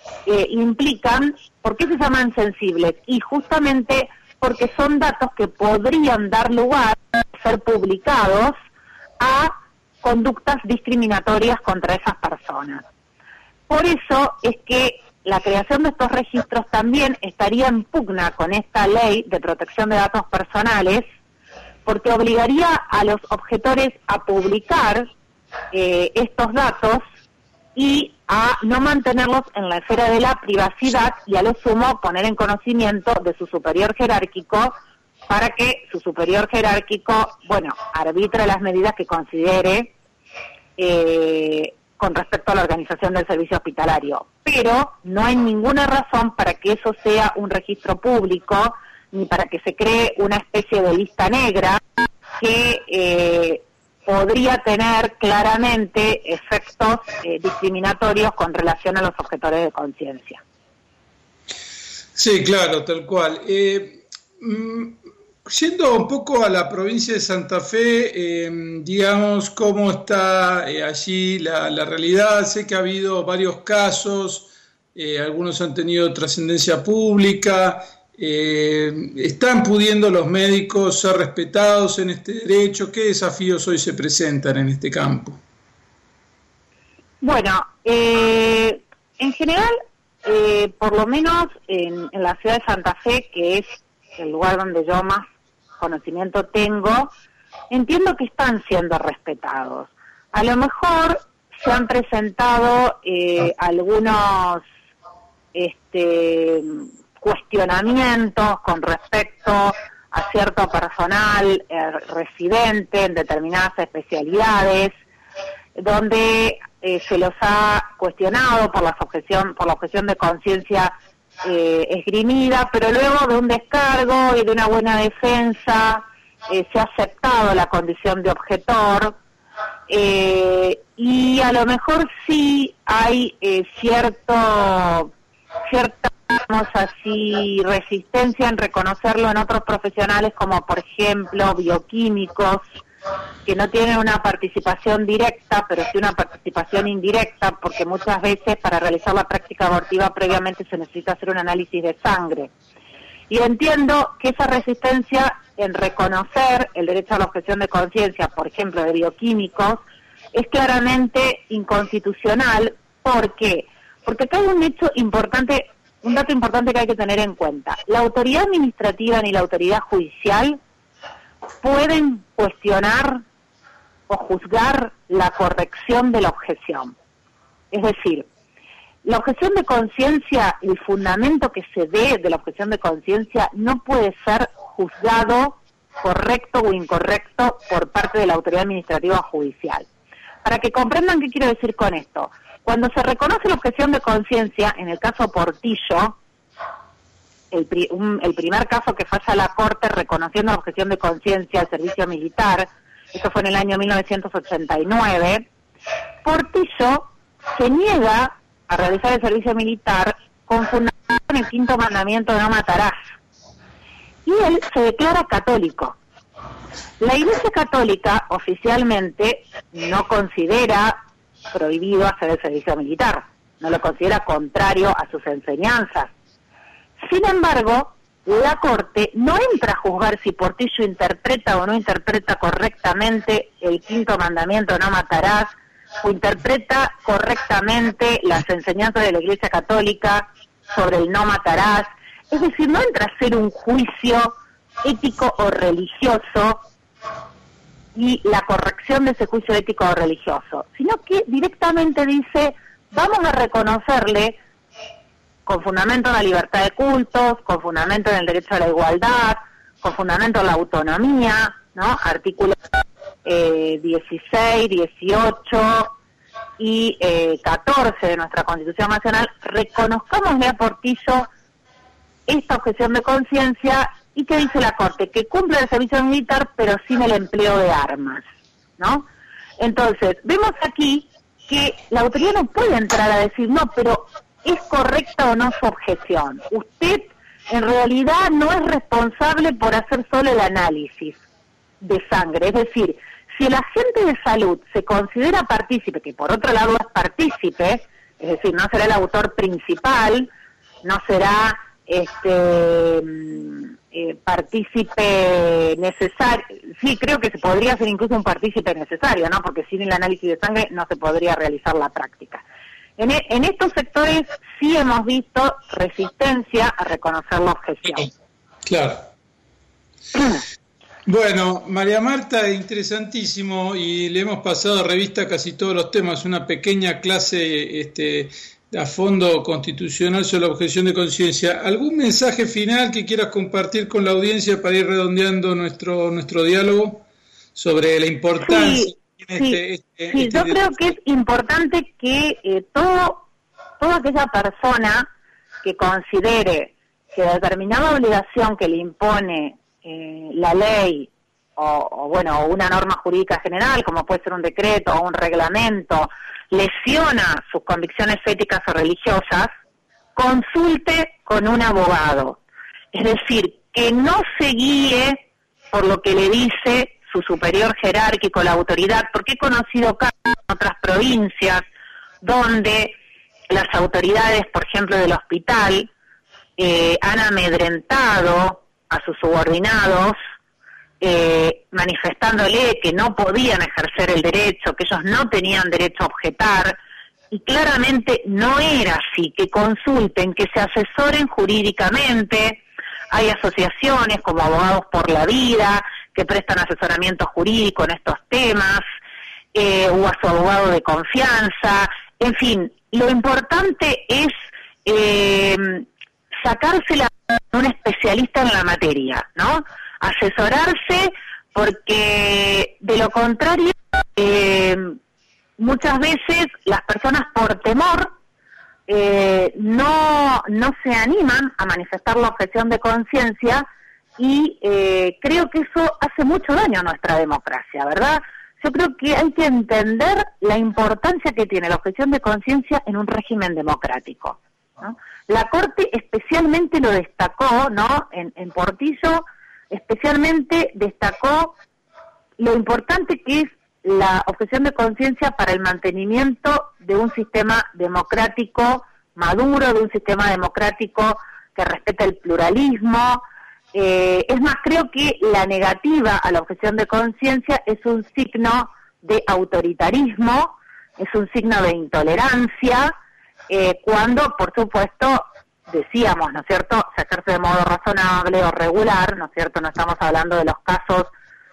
eh, implican, ¿por qué se llaman sensibles? Y justamente porque son datos que podrían dar lugar a ser publicados a conductas discriminatorias contra esas personas. Por eso es que la creación de estos registros también estaría en pugna con esta ley de protección de datos personales, porque obligaría a los objetores a publicar eh, estos datos y a no mantenerlos en la esfera de la privacidad y a lo sumo poner en conocimiento de su superior jerárquico para que su superior jerárquico, bueno, arbitre las medidas que considere eh, con respecto a la organización del servicio hospitalario. Pero no hay ninguna razón para que eso sea un registro público ni para que se cree una especie de lista negra que eh, podría tener claramente efectos eh, discriminatorios con relación a los objetores de conciencia. Sí, claro, tal cual. Eh, mm, yendo un poco a la provincia de Santa Fe, eh, digamos, cómo está eh, allí la, la realidad. Sé que ha habido varios casos, eh, algunos han tenido trascendencia pública. Eh, ¿Están pudiendo los médicos ser respetados en este derecho? ¿Qué desafíos hoy se presentan en este campo? Bueno, eh, en general, eh, por lo menos en, en la ciudad de Santa Fe, que es el lugar donde yo más conocimiento tengo, entiendo que están siendo respetados. A lo mejor se han presentado eh, algunos este cuestionamientos con respecto a cierto personal eh, residente en determinadas especialidades, donde eh, se los ha cuestionado por la objeción, por la objeción de conciencia eh, esgrimida, pero luego de un descargo y de una buena defensa eh, se ha aceptado la condición de objetor, eh, y a lo mejor sí hay eh, cierto cierta digamos así, resistencia en reconocerlo en otros profesionales como por ejemplo bioquímicos, que no tienen una participación directa, pero sí una participación indirecta, porque muchas veces para realizar la práctica abortiva previamente se necesita hacer un análisis de sangre. Y entiendo que esa resistencia en reconocer el derecho a la objeción de conciencia, por ejemplo, de bioquímicos, es claramente inconstitucional. ¿Por qué? Porque acá hay un hecho importante, un dato importante que hay que tener en cuenta. La autoridad administrativa ni la autoridad judicial pueden cuestionar o juzgar la corrección de la objeción. Es decir, la objeción de conciencia, el fundamento que se dé de la objeción de conciencia no puede ser juzgado correcto o incorrecto por parte de la autoridad administrativa o judicial. Para que comprendan qué quiero decir con esto, cuando se reconoce la objeción de conciencia, en el caso Portillo, el, pri un, el primer caso que falla la Corte reconociendo la objeción de conciencia al servicio militar, esto fue en el año mil novecientos ochenta y nueve, Portillo se niega a realizar el servicio militar con fundamento en el quinto mandamiento de no matarás. Y él se declara católico. La Iglesia Católica oficialmente no considera prohibido hacer el servicio militar, no lo considera contrario a sus enseñanzas. Sin embargo, la Corte no entra a juzgar si Portillo interpreta o no interpreta correctamente el quinto mandamiento, no matarás, o interpreta correctamente las enseñanzas de la Iglesia Católica sobre el no matarás. Es decir, no entra a ser un juicio ético o religioso y la corrección de ese juicio ético o religioso, sino que directamente dice, vamos a reconocerle con fundamento en la libertad de cultos, con fundamento en el derecho a la igualdad, con fundamento en la autonomía, ¿no? Artículos eh, dieciséis, dieciocho y eh, catorce de nuestra Constitución Nacional, reconozcámosle a Portillo esta objeción de conciencia. ¿Y qué dice la Corte? Que cumple el servicio militar, pero sin el empleo de armas, ¿no? Entonces, vemos aquí que la autoridad no puede entrar a decir, no, pero ¿es correcta o no su objeción? Usted, en realidad, no es responsable por hacer solo el análisis de sangre. Es decir, si el agente de salud se considera partícipe, que por otro lado es partícipe, es decir, no será el autor principal, no será este eh, partícipe necesario. Sí, creo que se podría ser incluso un partícipe necesario, ¿no? Porque sin el análisis de sangre no se podría realizar la práctica. En, e, en estos sectores sí hemos visto resistencia a reconocer la objeción. Claro. Bueno, María Marta, interesantísimo, y le hemos pasado revista a casi todos los temas, una pequeña clase este, a fondo constitucional sobre la objeción de conciencia. ¿Algún mensaje final que quieras compartir con la audiencia para ir redondeando nuestro nuestro diálogo sobre la importancia? Sí, de sí, este, este, sí este yo creo que es importante que eh, todo, toda aquella persona que considere que determinada obligación que le impone eh, la ley o, o bueno una norma jurídica general, como puede ser un decreto o un reglamento, lesiona sus convicciones éticas o religiosas, consulte con un abogado. Es decir, que no se guíe por lo que le dice su superior jerárquico, la autoridad, porque he conocido casos en otras provincias donde las autoridades, por ejemplo, del hospital, eh, han amedrentado a sus subordinados, eh, manifestándole que no podían ejercer el derecho, que ellos no tenían derecho a objetar, y claramente no era así, que consulten, que se asesoren jurídicamente. Hay asociaciones como Abogados por la Vida que prestan asesoramiento jurídico en estos temas, eh, o a su abogado de confianza. En fin, lo importante es eh, sacársela a un especialista en la materia, ¿no? Asesorarse, porque de lo contrario, eh, muchas veces las personas por temor eh, no, no se animan a manifestar la objeción de conciencia, y eh, creo que eso hace mucho daño a nuestra democracia, ¿verdad? Yo creo que hay que entender la importancia que tiene la objeción de conciencia en un régimen democrático, ¿no? La Corte especialmente lo destacó, ¿no? En, en Portillo especialmente destacó lo importante que es la objeción de conciencia para el mantenimiento de un sistema democrático maduro, de un sistema democrático que respeta el pluralismo. Eh, es más, creo que la negativa a la objeción de conciencia es un signo de autoritarismo, es un signo de intolerancia, eh, cuando, por supuesto, decíamos, ¿no es cierto?, sacarse de modo razonable o regular, ¿no es cierto?, no estamos hablando de los casos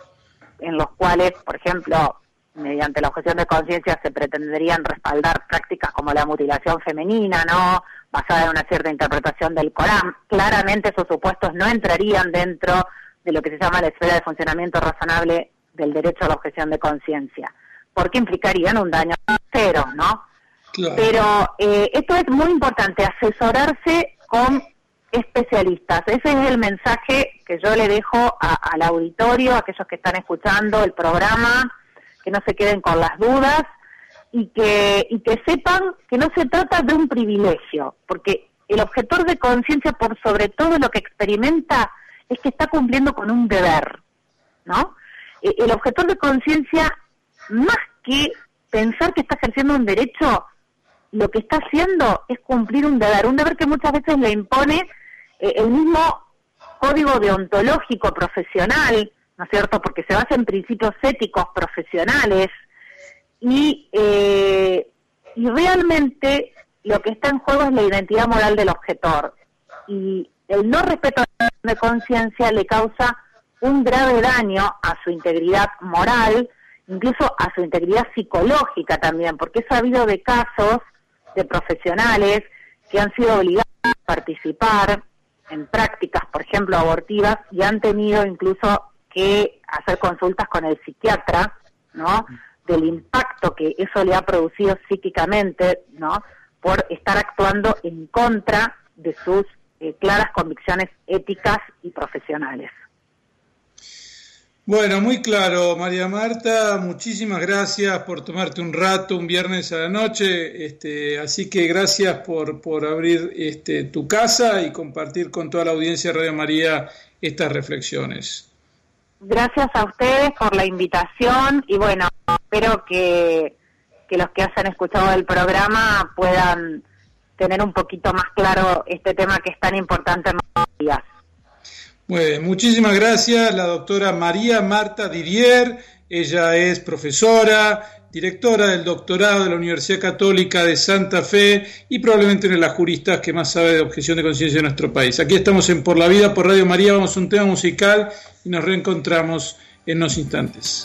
en los cuales, por ejemplo, mediante la objeción de conciencia se pretenderían respaldar prácticas como la mutilación femenina, ¿no?, basada en una cierta interpretación del Corán. Claramente esos supuestos no entrarían dentro de lo que se llama la esfera de funcionamiento razonable del derecho a la objeción de conciencia, porque implicarían un daño cero, ¿no? Claro. Pero eh, esto es muy importante, asesorarse con especialistas. Ese es el mensaje que yo le dejo a, al auditorio, a aquellos que están escuchando el programa, que no se queden con las dudas, y que y que sepan que no se trata de un privilegio, porque el objetor de conciencia, por sobre todo lo que experimenta, es que está cumpliendo con un deber, ¿no? El objetor de conciencia, más que pensar que está ejerciendo un derecho, lo que está haciendo es cumplir un deber, un deber que muchas veces le impone eh, el mismo código deontológico profesional, ¿no es cierto?, porque se basa en principios éticos profesionales. Y, eh, y realmente lo que está en juego es la identidad moral del objetor, y el no respeto de conciencia le causa un grave daño a su integridad moral, incluso a su integridad psicológica también, porque he sabido de casos de profesionales que han sido obligados a participar en prácticas, por ejemplo, abortivas, y han tenido incluso que hacer consultas con el psiquiatra, ¿no?, del impacto que eso le ha producido psíquicamente, ¿no?, por estar actuando en contra de sus eh, claras convicciones éticas y profesionales. Bueno, muy claro, María Marta, muchísimas gracias por tomarte un rato, un viernes a la noche, este, así que gracias por, por abrir este, tu casa y compartir con toda la audiencia de Radio María estas reflexiones. Gracias a ustedes por la invitación, y bueno, espero que, que los que hayan escuchado el programa puedan tener un poquito más claro este tema que es tan importante en nuestros días. Muy bien, muchísimas gracias, la doctora María Marta Didier. Ella es profesora, directora del doctorado de la Universidad Católica de Santa Fe y probablemente una de las juristas que más sabe de objeción de conciencia de nuestro país. Aquí estamos en Por la Vida, por Radio María, vamos a un tema musical y nos reencontramos en unos instantes.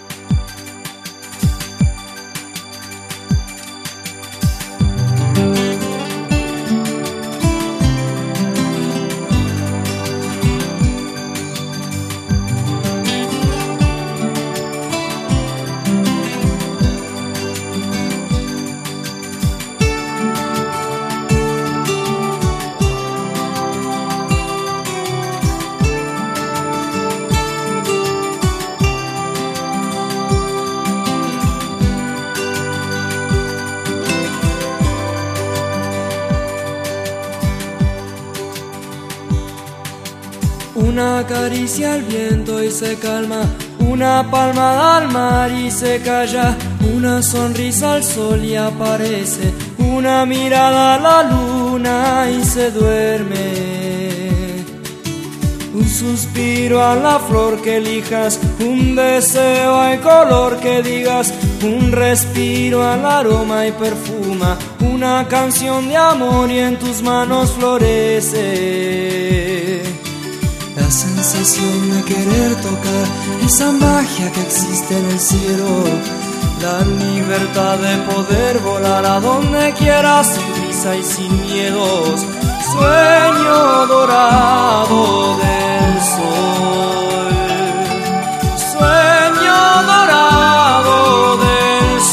Una caricia al viento y se calma, una palmada al mar y se calla, una sonrisa al sol y aparece, una mirada a la luna y se duerme. Un suspiro a la flor que elijas, un deseo al color que digas, un respiro al aroma y perfuma, una canción de amor y en tus manos florece. La sensación de querer tocar esa magia que existe en el cielo, la libertad de poder volar a donde quieras sin prisa y sin miedos, sueño dorado del sol, sueño dorado del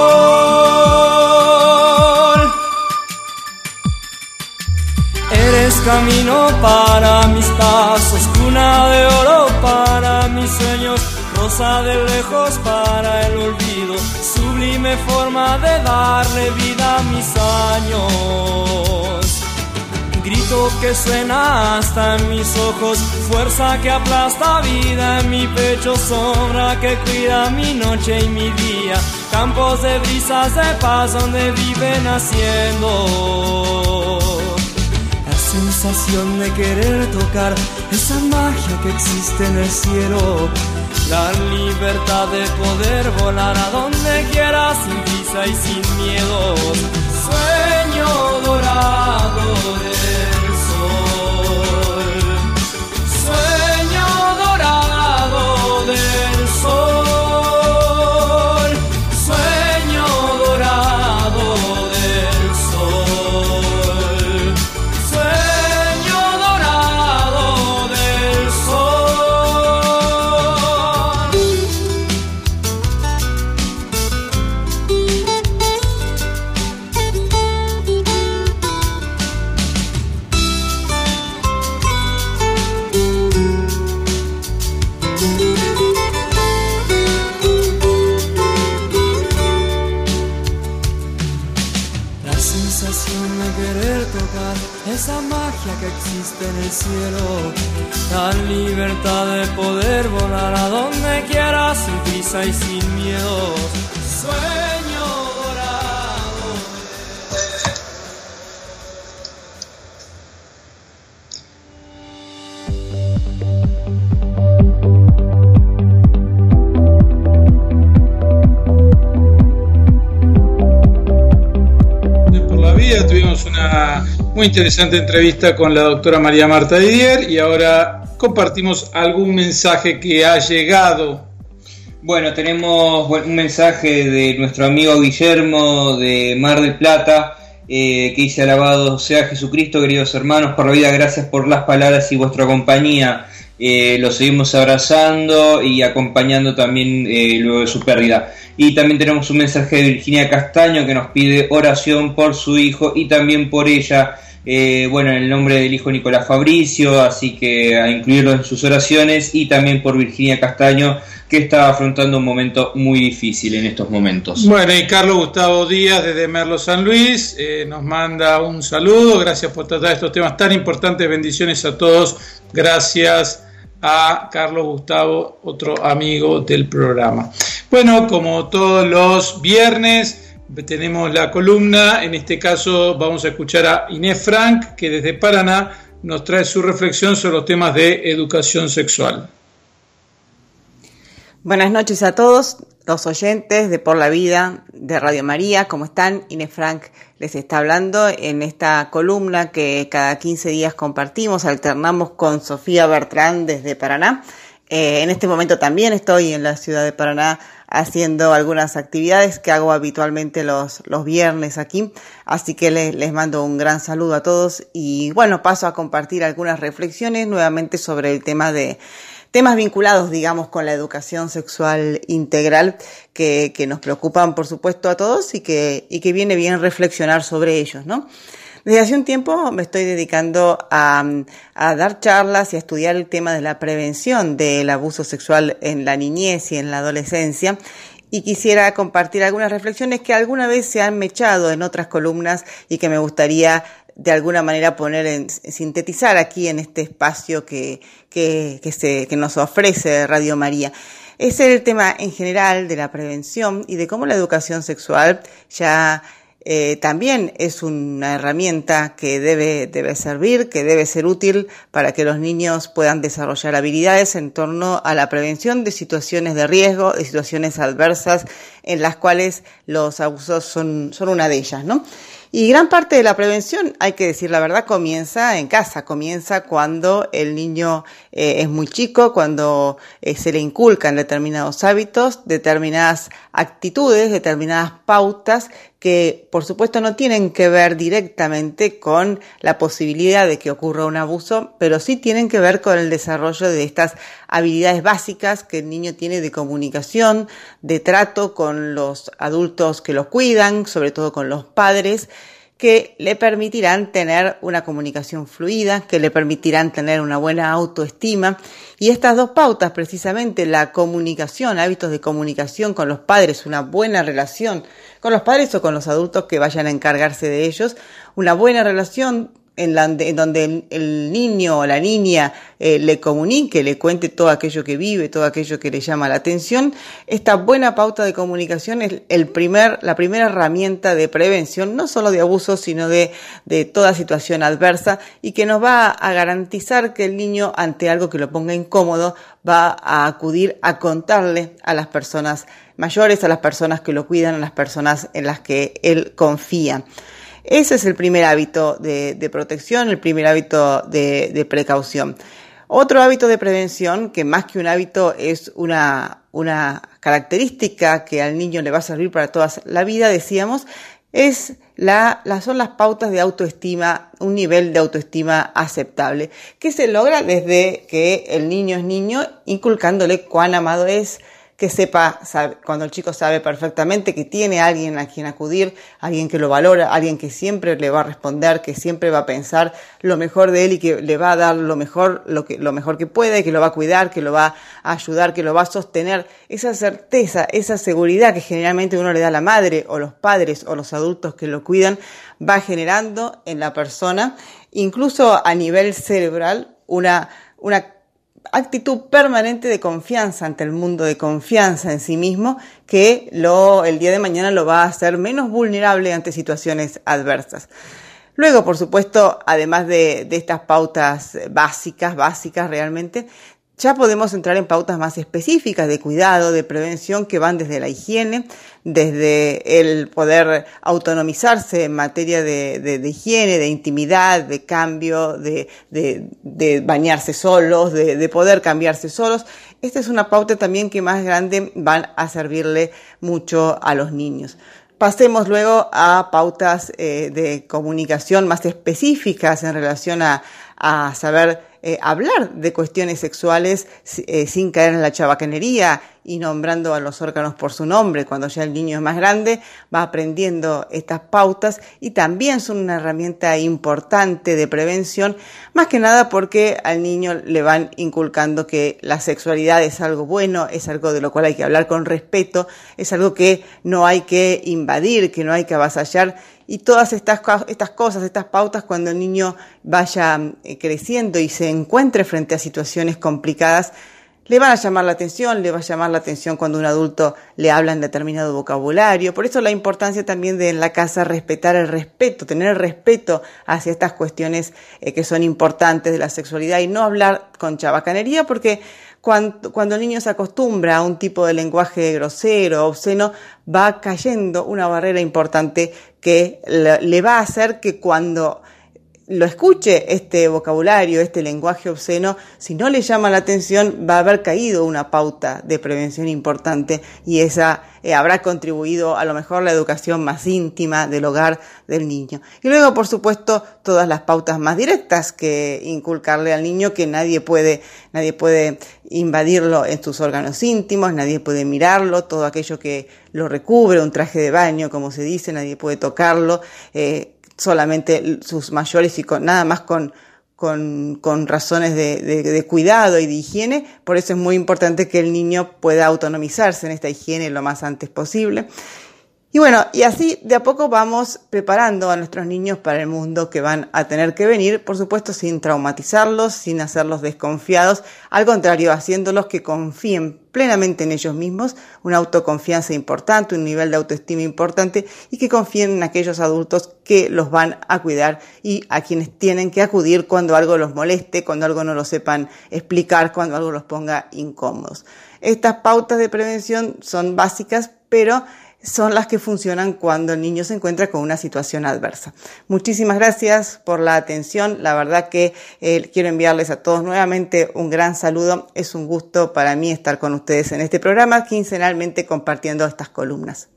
sol. Eres camino para mis pasos, cuna de oro para mis sueños, rosa de lejos para el olvido, sublime forma de darle vida a mis años. Grito que suena hasta en mis ojos, fuerza que aplasta vida en mi pecho, sombra que cuida mi noche y mi día, campos de brisas de paz donde vive naciendo. Sensación de querer tocar esa magia que existe en el cielo, la libertad de poder volar a donde quieras sin prisa y sin miedo, sueño dorado del sol, sueño dorado del sol, sueño dorado del sol. Esa magia que existe en el cielo, la libertad de poder volar a donde quieras sin prisa y sin miedo, sueño dorado. Por la vida tuvimos una muy interesante entrevista con la doctora María Marta Didier y ahora compartimos algún mensaje que ha llegado. Bueno, tenemos un mensaje de nuestro amigo Guillermo de Mar del Plata, eh, que dice: alabado sea Jesucristo, queridos hermanos, por la vida, gracias por las palabras y vuestra compañía. Eh, lo seguimos abrazando y acompañando también eh, luego de su pérdida. Y también tenemos un mensaje de Virginia Castaño que nos pide oración por su hijo y también por ella. Eh, bueno, en el nombre del hijo Nicolás Fabricio, así que a incluirlo en sus oraciones, y también por Virginia Castaño, que está afrontando un momento muy difícil en estos momentos. Bueno, y Carlos Gustavo Díaz desde Merlo San Luis eh, nos manda un saludo, gracias por tratar estos temas tan importantes, bendiciones a todos, gracias a Carlos Gustavo, otro amigo del programa. Bueno, como todos los viernes, tenemos la columna. En este caso vamos a escuchar a Inés Frank, que desde Paraná nos trae su reflexión sobre los temas de educación sexual. Buenas noches a todos los oyentes de Por la Vida de Radio María. ¿Cómo están? Inés Frank les está hablando en esta columna que cada quince días compartimos, alternamos con Sofía Bertrán desde Paraná. Eh, en este momento también estoy en la ciudad de Paraná haciendo algunas actividades que hago habitualmente los, los viernes aquí, así que les, les mando un gran saludo a todos y bueno, paso a compartir algunas reflexiones nuevamente sobre el tema de temas vinculados, digamos, con la educación sexual integral que, que nos preocupan, por supuesto, a todos y que, y que viene bien reflexionar sobre ellos, ¿no? Desde hace un tiempo me estoy dedicando a, a dar charlas y a estudiar el tema de la prevención del abuso sexual en la niñez y en la adolescencia. Y quisiera compartir algunas reflexiones que alguna vez se han mechado en otras columnas y que me gustaría de alguna manera poner en, sintetizar aquí en este espacio que, que, que, se, que nos ofrece Radio María. Es el tema en general de la prevención y de cómo la educación sexual ya eh, también es una herramienta que debe, debe servir, que debe ser útil para que los niños puedan desarrollar habilidades en torno a la prevención de situaciones de riesgo, de situaciones adversas en las cuales los abusos son, son una de ellas, ¿no? Y gran parte de la prevención, hay que decir la verdad, comienza en casa, comienza cuando el niño eh, es muy chico, cuando eh, se le inculcan determinados hábitos, determinadas actitudes, determinadas pautas que por supuesto no tienen que ver directamente con la posibilidad de que ocurra un abuso, pero sí tienen que ver con el desarrollo de estas habilidades básicas que el niño tiene de comunicación, de trato con los adultos que lo cuidan, sobre todo con los padres, que le permitirán tener una comunicación fluida, que le permitirán tener una buena autoestima. Y estas dos pautas, precisamente la comunicación, hábitos de comunicación con los padres, una buena relación con los padres o con los adultos que vayan a encargarse de ellos, una buena relación en, la, en donde el, el niño o la niña eh, le comunique, le cuente todo aquello que vive, todo aquello que le llama la atención. Esta buena pauta de comunicación es el primer, la primera herramienta de prevención, no solo de abusos, sino de, de toda situación adversa y que nos va a garantizar que el niño, ante algo que lo ponga incómodo, va a acudir a contarle a las personas mayores, a las personas que lo cuidan, a las personas en las que él confía. Ese es el primer hábito de, de protección, el primer hábito de, de precaución. Otro hábito de prevención, que más que un hábito es una, una característica que al niño le va a servir para toda la vida, decíamos, es la, la, son las pautas de autoestima, un nivel de autoestima aceptable, que se logra desde que el niño es niño, inculcándole cuán amado es, que sepa, sabe, cuando el chico sabe perfectamente que tiene a alguien a quien acudir, alguien que lo valora, alguien que siempre le va a responder, que siempre va a pensar lo mejor de él y que le va a dar lo mejor, lo que, lo mejor que puede, que lo va a cuidar, que lo va a ayudar, que lo va a sostener. Esa certeza, esa seguridad que generalmente uno le da a la madre o los padres o los adultos que lo cuidan, va generando en la persona, incluso a nivel cerebral, una, una actitud permanente de confianza ante el mundo, de confianza en sí mismo, que lo, el día de mañana lo va a hacer menos vulnerable ante situaciones adversas. Luego, por supuesto, además de, de estas pautas básicas, básicas realmente, ya podemos entrar en pautas más específicas de cuidado, de prevención, que van desde la higiene, desde el poder autonomizarse en materia de, de, de higiene, de intimidad, de cambio, de, de, de bañarse solos, de, de poder cambiarse solos. Esta es una pauta también que más grande van a servirle mucho a los niños. Pasemos luego a pautas eh, de comunicación más específicas en relación a, a saber eh, hablar de cuestiones sexuales eh, sin caer en la chabacanería y nombrando a los órganos por su nombre. Cuando ya el niño es más grande, va aprendiendo estas pautas y también son una herramienta importante de prevención, más que nada porque al niño le van inculcando que la sexualidad es algo bueno, es algo de lo cual hay que hablar con respeto, es algo que no hay que invadir, que no hay que avasallar. Y todas estas, estas cosas, estas pautas, cuando el niño vaya creciendo y se encuentre frente a situaciones complicadas, le van a llamar la atención, le va a llamar la atención cuando un adulto le habla en determinado vocabulario. Por eso la importancia también de en la casa respetar el respeto, tener el respeto hacia estas cuestiones eh, que son importantes de la sexualidad y no hablar con chabacanería, porque cuando, cuando el niño se acostumbra a un tipo de lenguaje grosero, obsceno, va cayendo una barrera importante que le, le va a hacer que cuando lo escuche este vocabulario, este lenguaje obsceno, si no le llama la atención, va a haber caído una pauta de prevención importante y esa eh, habrá contribuido a lo mejor la educación más íntima del hogar del niño. Y luego, por supuesto, todas las pautas más directas que inculcarle al niño, que nadie puede, nadie puede invadirlo en sus órganos íntimos, nadie puede mirarlo, todo aquello que lo recubre, un traje de baño, como se dice, nadie puede tocarlo, eh, solamente sus mayores y con nada más con con, con razones de, de, de cuidado y de higiene. Por eso es muy importante que el niño pueda autonomizarse en esta higiene lo más antes posible. Y bueno, y así de a poco vamos preparando a nuestros niños para el mundo que van a tener que venir, por supuesto sin traumatizarlos, sin hacerlos desconfiados, al contrario, haciéndolos que confíen plenamente en ellos mismos, una autoconfianza importante, un nivel de autoestima importante y que confíen en aquellos adultos que los van a cuidar y a quienes tienen que acudir cuando algo los moleste, cuando algo no lo sepan explicar, cuando algo los ponga incómodos. Estas pautas de prevención son básicas, pero son las que funcionan cuando el niño se encuentra con una situación adversa. Muchísimas gracias por la atención. La verdad que eh, quiero enviarles a todos nuevamente un gran saludo. Es un gusto para mí estar con ustedes en este programa, quincenalmente compartiendo estas columnas.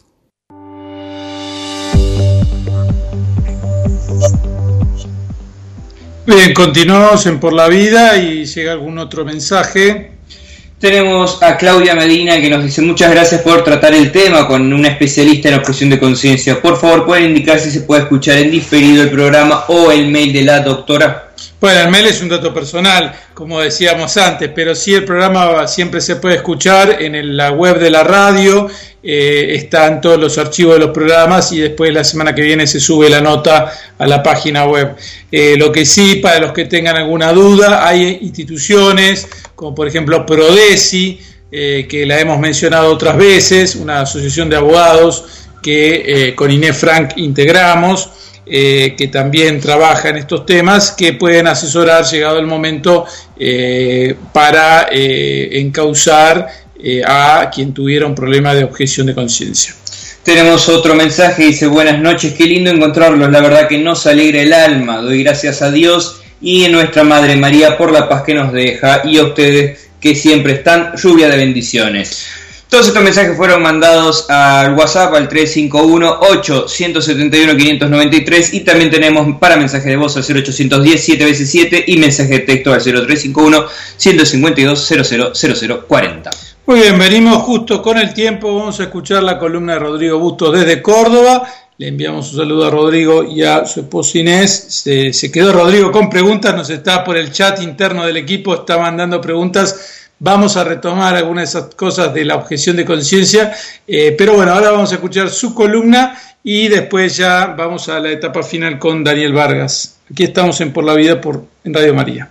Bien, continuamos en Por la Vida y llega algún otro mensaje. Tenemos a Claudia Medina que nos dice: muchas gracias por tratar el tema con una especialista en objeción de conciencia. Por favor, ¿pueden indicar si se puede escuchar en diferido el programa o el mail de la doctora? Bueno, el mail es un dato personal, como decíamos antes, pero sí el programa siempre se puede escuchar en la web de la radio, eh, están todos los archivos de los programas y después la semana que viene se sube la nota a la página web. Eh, lo que sí, para los que tengan alguna duda, hay instituciones como por ejemplo Prodesi, eh, que la hemos mencionado otras veces, una asociación de abogados que eh, con Inés Frank integramos, Eh, que también trabaja en estos temas, que pueden asesorar llegado el momento eh, para eh, encauzar eh, a quien tuviera un problema de objeción de conciencia. Tenemos otro mensaje, dice: buenas noches, qué lindo encontrarlos, la verdad que nos alegra el alma, doy gracias a Dios y a nuestra Madre María por la paz que nos deja y a ustedes que siempre están, lluvia de bendiciones. Todos estos mensajes fueron mandados al WhatsApp al tres cinco uno, ocho siete uno, cinco nueve tres y también tenemos para mensaje de voz al cero ochocientos diez, siete veces siete y mensaje de texto al cero tres cinco uno, ciento cincuenta y dos, cero cero cero cero cuarenta. Muy bien, venimos justo con el tiempo, vamos a escuchar la columna de Rodrigo Bustos desde Córdoba. Le enviamos un saludo a Rodrigo y a su esposa Inés. Se, se quedó Rodrigo con preguntas, nos está por el chat interno del equipo, está mandando preguntas. Vamos a retomar algunas de esas cosas de la objeción de conciencia, eh, pero bueno, ahora vamos a escuchar su columna y después ya vamos a la etapa final con Daniel Vargas. Aquí estamos en Por la Vida por, en Radio María.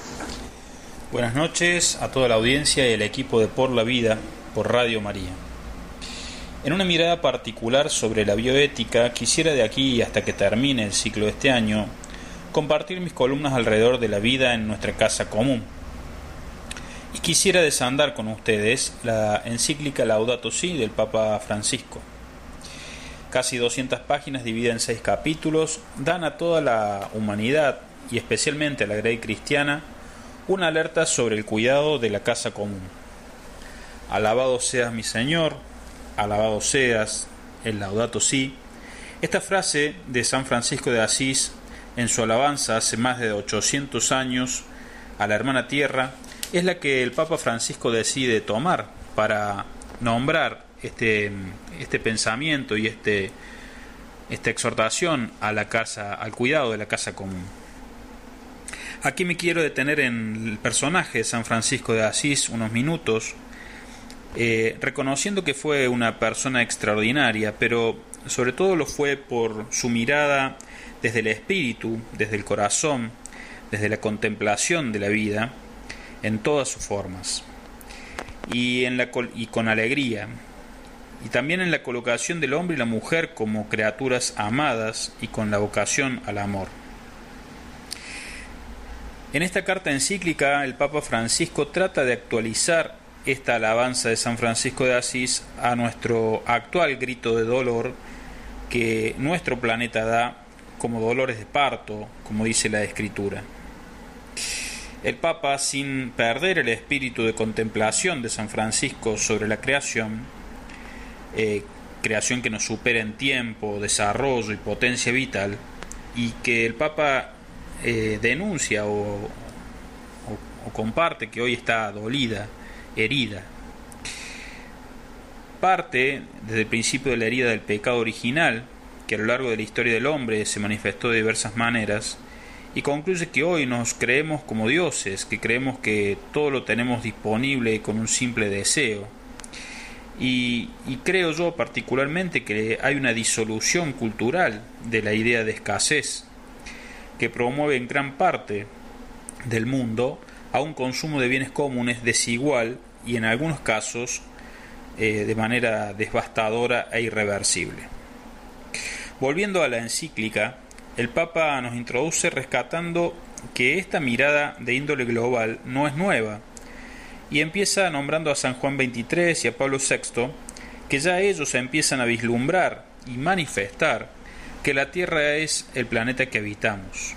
Buenas noches a toda la audiencia y el equipo de Por la Vida por Radio María. En una mirada particular sobre la bioética, quisiera de aquí hasta que termine el ciclo de este año compartir mis columnas alrededor de la vida en nuestra casa común. Y quisiera desandar con ustedes la encíclica Laudato Si del Papa Francisco. Casi doscientas páginas divididas en seis capítulos dan a toda la humanidad y especialmente a la grey cristiana una alerta sobre el cuidado de la casa común. Alabado seas mi Señor, alabado seas, el Laudato Si. Esta frase de San Francisco de Asís en su alabanza hace más de ochocientos años a la hermana tierra es la que el Papa Francisco decide tomar para nombrar este, este pensamiento y este, esta exhortación a la casa, al cuidado de la casa común. Aquí me quiero detener en el personaje de San Francisco de Asís unos minutos, eh, reconociendo que fue una persona extraordinaria, pero sobre todo lo fue por su mirada desde el espíritu, desde el corazón, desde la contemplación de la vida, en todas sus formas, y, en la, y con alegría, y también en la colocación del hombre y la mujer como criaturas amadas y con la vocación al amor. En esta carta encíclica, el Papa Francisco trata de actualizar esta alabanza de San Francisco de Asís a nuestro actual grito de dolor que nuestro planeta da como dolores de parto, como dice la Escritura. El Papa, sin perder el espíritu de contemplación de San Francisco sobre la creación, eh, creación que nos supera en tiempo, desarrollo y potencia vital, y que el Papa eh, denuncia o, o, o comparte que hoy está dolida, herida. Parte desde el principio de la herida del pecado original, que a lo largo de la historia del hombre se manifestó de diversas maneras, y concluye que hoy nos creemos como dioses, que creemos que todo lo tenemos disponible con un simple deseo. Y, y creo yo particularmente que hay una disolución cultural de la idea de escasez, que promueve en gran parte del mundo a un consumo de bienes comunes desigual y en algunos casos eh, de manera devastadora e irreversible. Volviendo a la encíclica, el Papa nos introduce rescatando que esta mirada de índole global no es nueva, y empieza nombrando a San Juan veintitrés y a Pablo sexto, que ya ellos empiezan a vislumbrar y manifestar que la Tierra es el planeta que habitamos.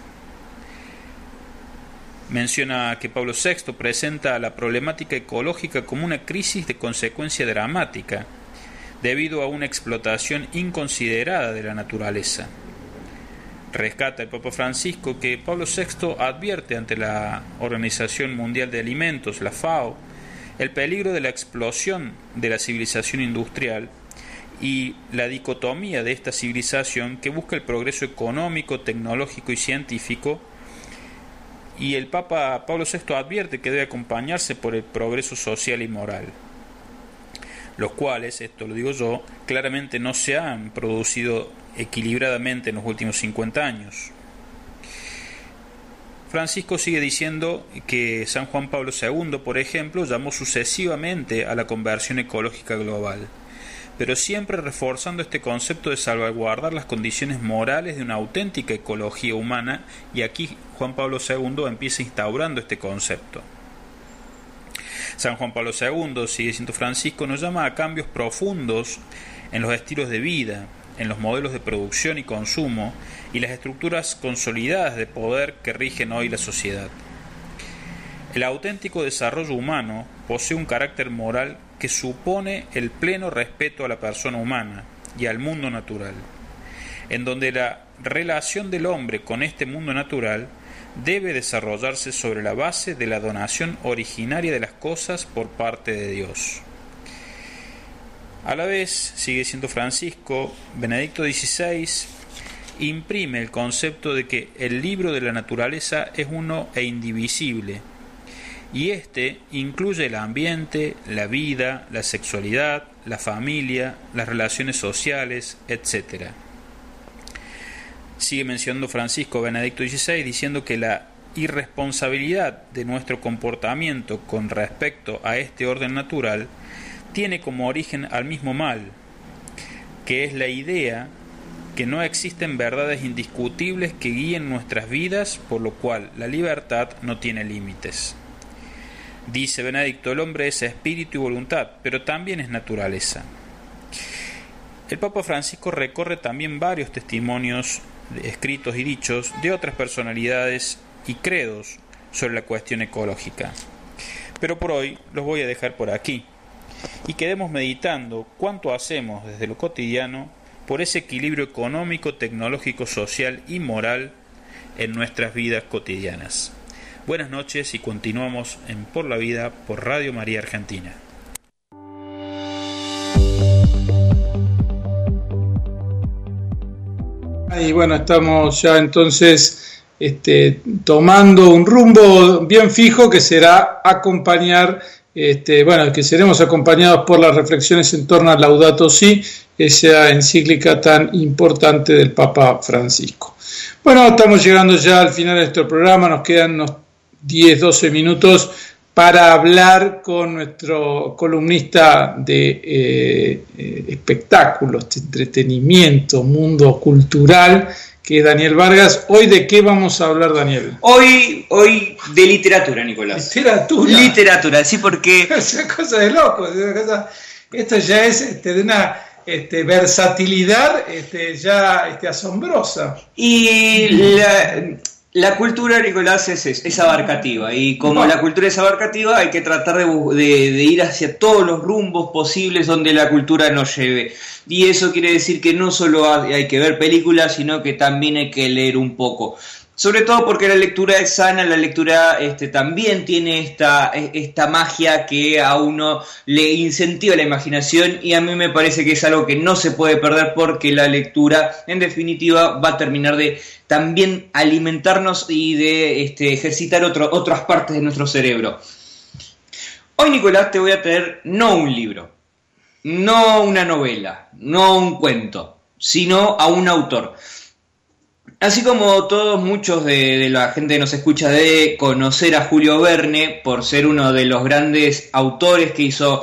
Menciona que Pablo sexto presenta la problemática ecológica como una crisis de consecuencia dramática, debido a una explotación inconsiderada de la naturaleza. Rescata el Papa Francisco que Pablo sexto advierte ante la Organización Mundial de Alimentos, la FAO, el peligro de la explosión de la civilización industrial y la dicotomía de esta civilización que busca el progreso económico, tecnológico y científico, y el Papa Pablo sexto advierte que debe acompañarse por el progreso social y moral, los cuales, esto lo digo yo, claramente no se han producido equilibradamente en los últimos cincuenta años. Francisco sigue diciendo que San Juan Pablo segundo, por ejemplo, llamó sucesivamente a la conversión ecológica global, pero siempre reforzando este concepto de salvaguardar las condiciones morales de una auténtica ecología humana, y aquí Juan Pablo segundo empieza instaurando este concepto. San Juan Pablo segundo, sigue siendo Francisco, nos llama a cambios profundos en los estilos de vida, en los modelos de producción y consumo y las estructuras consolidadas de poder que rigen hoy la sociedad. El auténtico desarrollo humano posee un carácter moral que supone el pleno respeto a la persona humana y al mundo natural, en donde la relación del hombre con este mundo natural debe desarrollarse sobre la base de la donación originaria de las cosas por parte de Dios. A la vez, sigue siendo Francisco, Benedicto dieciséis imprime el concepto de que el libro de la naturaleza es uno e indivisible, y este incluye el ambiente, la vida, la sexualidad, la familia, las relaciones sociales, etcétera. Sigue mencionando Francisco Benedicto dieciséis diciendo que la irresponsabilidad de nuestro comportamiento con respecto a este orden natural tiene como origen al mismo mal, que es la idea que no existen verdades indiscutibles que guíen nuestras vidas, por lo cual la libertad no tiene límites. Dice Benedicto, el hombre es espíritu y voluntad, pero también es naturaleza. El Papa Francisco recorre también varios testimonios escritos y dichos de otras personalidades y credos sobre la cuestión ecológica. Pero por hoy los voy a dejar por aquí y quedemos meditando cuánto hacemos desde lo cotidiano por ese equilibrio económico, tecnológico, social y moral en nuestras vidas cotidianas. Buenas noches y continuamos en Por la Vida por Radio María Argentina. Y bueno, estamos ya entonces este, tomando un rumbo bien fijo que será acompañar, este, bueno, que seremos acompañados por las reflexiones en torno a Laudato Si, esa encíclica tan importante del Papa Francisco. Bueno, estamos llegando ya al final de nuestro programa, nos quedan unos diez, doce minutos para hablar con nuestro columnista de eh, eh, espectáculos, de entretenimiento, mundo cultural, que es Daniel Vargas. ¿Hoy de qué vamos a hablar, Daniel? Hoy, hoy de literatura, Nicolás. Literatura. Literatura, sí, porque... Es una cosa de loco. Es una cosa... Esto ya es este, de una este, versatilidad este, ya este, asombrosa. Y la, la cultura, Nicolás, es, es, es abarcativa. Y como no. la cultura es abarcativa, hay que tratar de, de, de ir hacia todos los rumbos posibles donde la cultura nos lleve. Y eso quiere decir que no solo hay que ver películas, sino que también hay que leer un poco. Sobre todo porque la lectura es sana, la lectura este, también tiene esta, esta magia que a uno le incentiva la imaginación, y a mí me parece que es algo que no se puede perder, porque la lectura en definitiva va a terminar de también alimentarnos y de este, ejercitar otro, otras partes de nuestro cerebro. Hoy, Nicolás, te voy a traer no un libro, no una novela, no un cuento, sino a un autor. Así como todos, muchos de, de la gente que nos escucha de conocer a Julio Verne por ser uno de los grandes autores que hizo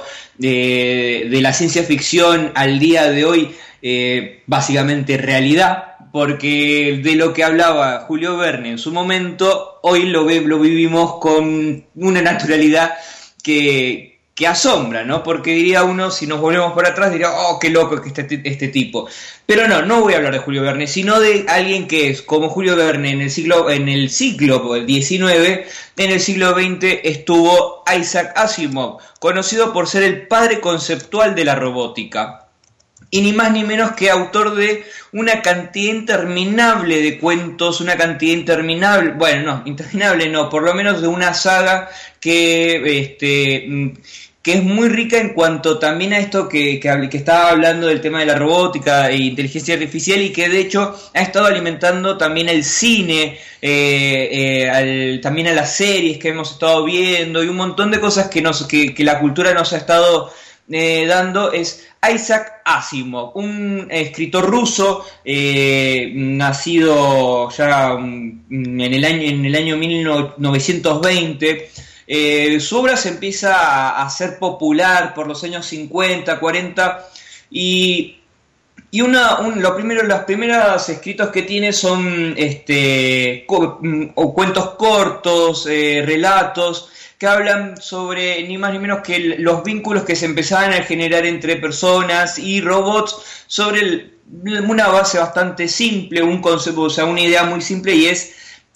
de, de la ciencia ficción al día de hoy eh, básicamente realidad, porque de lo que hablaba Julio Verne en su momento, hoy lo, ve, lo vivimos con una naturalidad que... que asombra, ¿no? Porque diría uno, si nos volvemos por atrás, diría, oh, qué loco que este, este tipo. Pero no, no voy a hablar de Julio Verne, sino de alguien que es como Julio Verne en el siglo, en el siglo diecinueve, en el siglo veinte estuvo Isaac Asimov, conocido por ser el padre conceptual de la robótica. Y ni más ni menos que autor de una cantidad interminable de cuentos, una cantidad interminable, bueno, no, interminable no, por lo menos de una saga que, este, que es muy rica en cuanto también a esto que, que, que estaba hablando del tema de la robótica e inteligencia artificial, y que de hecho ha estado alimentando también el cine, eh, eh, al, también a las series que hemos estado viendo, y un montón de cosas que, nos, que, que la cultura nos ha estado eh, dando. Es Isaac Asimov, un escritor ruso eh, nacido ya en el año, en el año mil novecientos veinte. Eh, su obra se empieza a, a ser popular por los años cincuenta, cuarenta, y, y una, un, lo primero, los primeros escritos que tiene son este, co, o cuentos cortos, eh, relatos, que hablan sobre ni más ni menos que el, los vínculos que se empezaban a generar entre personas y robots, sobre el, una base bastante simple, un concepto, o sea, una idea muy simple, y es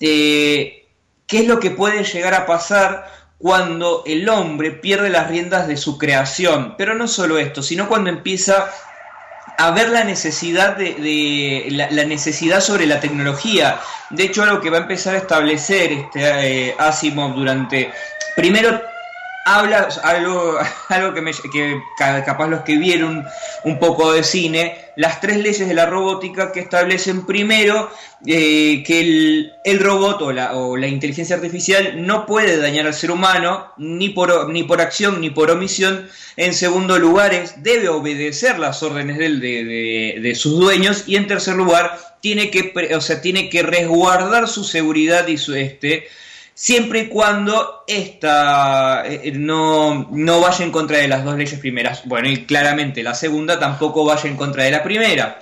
eh, qué es lo que puede llegar a pasar cuando el hombre pierde las riendas de su creación. Pero no solo esto, sino cuando empieza a ver la necesidad de, de la, la necesidad sobre la tecnología. De hecho, algo que va a empezar a establecer este eh, Asimov durante... Primero habla algo, algo que, me, que capaz los que vieron un poco de cine, las tres leyes de la robótica, que establecen primero eh, que el, el robot o la, o la inteligencia artificial no puede dañar al ser humano, ni por, ni por acción ni por omisión. En segundo lugar, es, debe obedecer las órdenes de, de, de, de sus dueños. Y en tercer lugar, tiene que, o sea, tiene que resguardar su seguridad y su este siempre y cuando esta eh, no, no vaya en contra de las dos leyes primeras. Bueno, y claramente la segunda tampoco vaya en contra de la primera,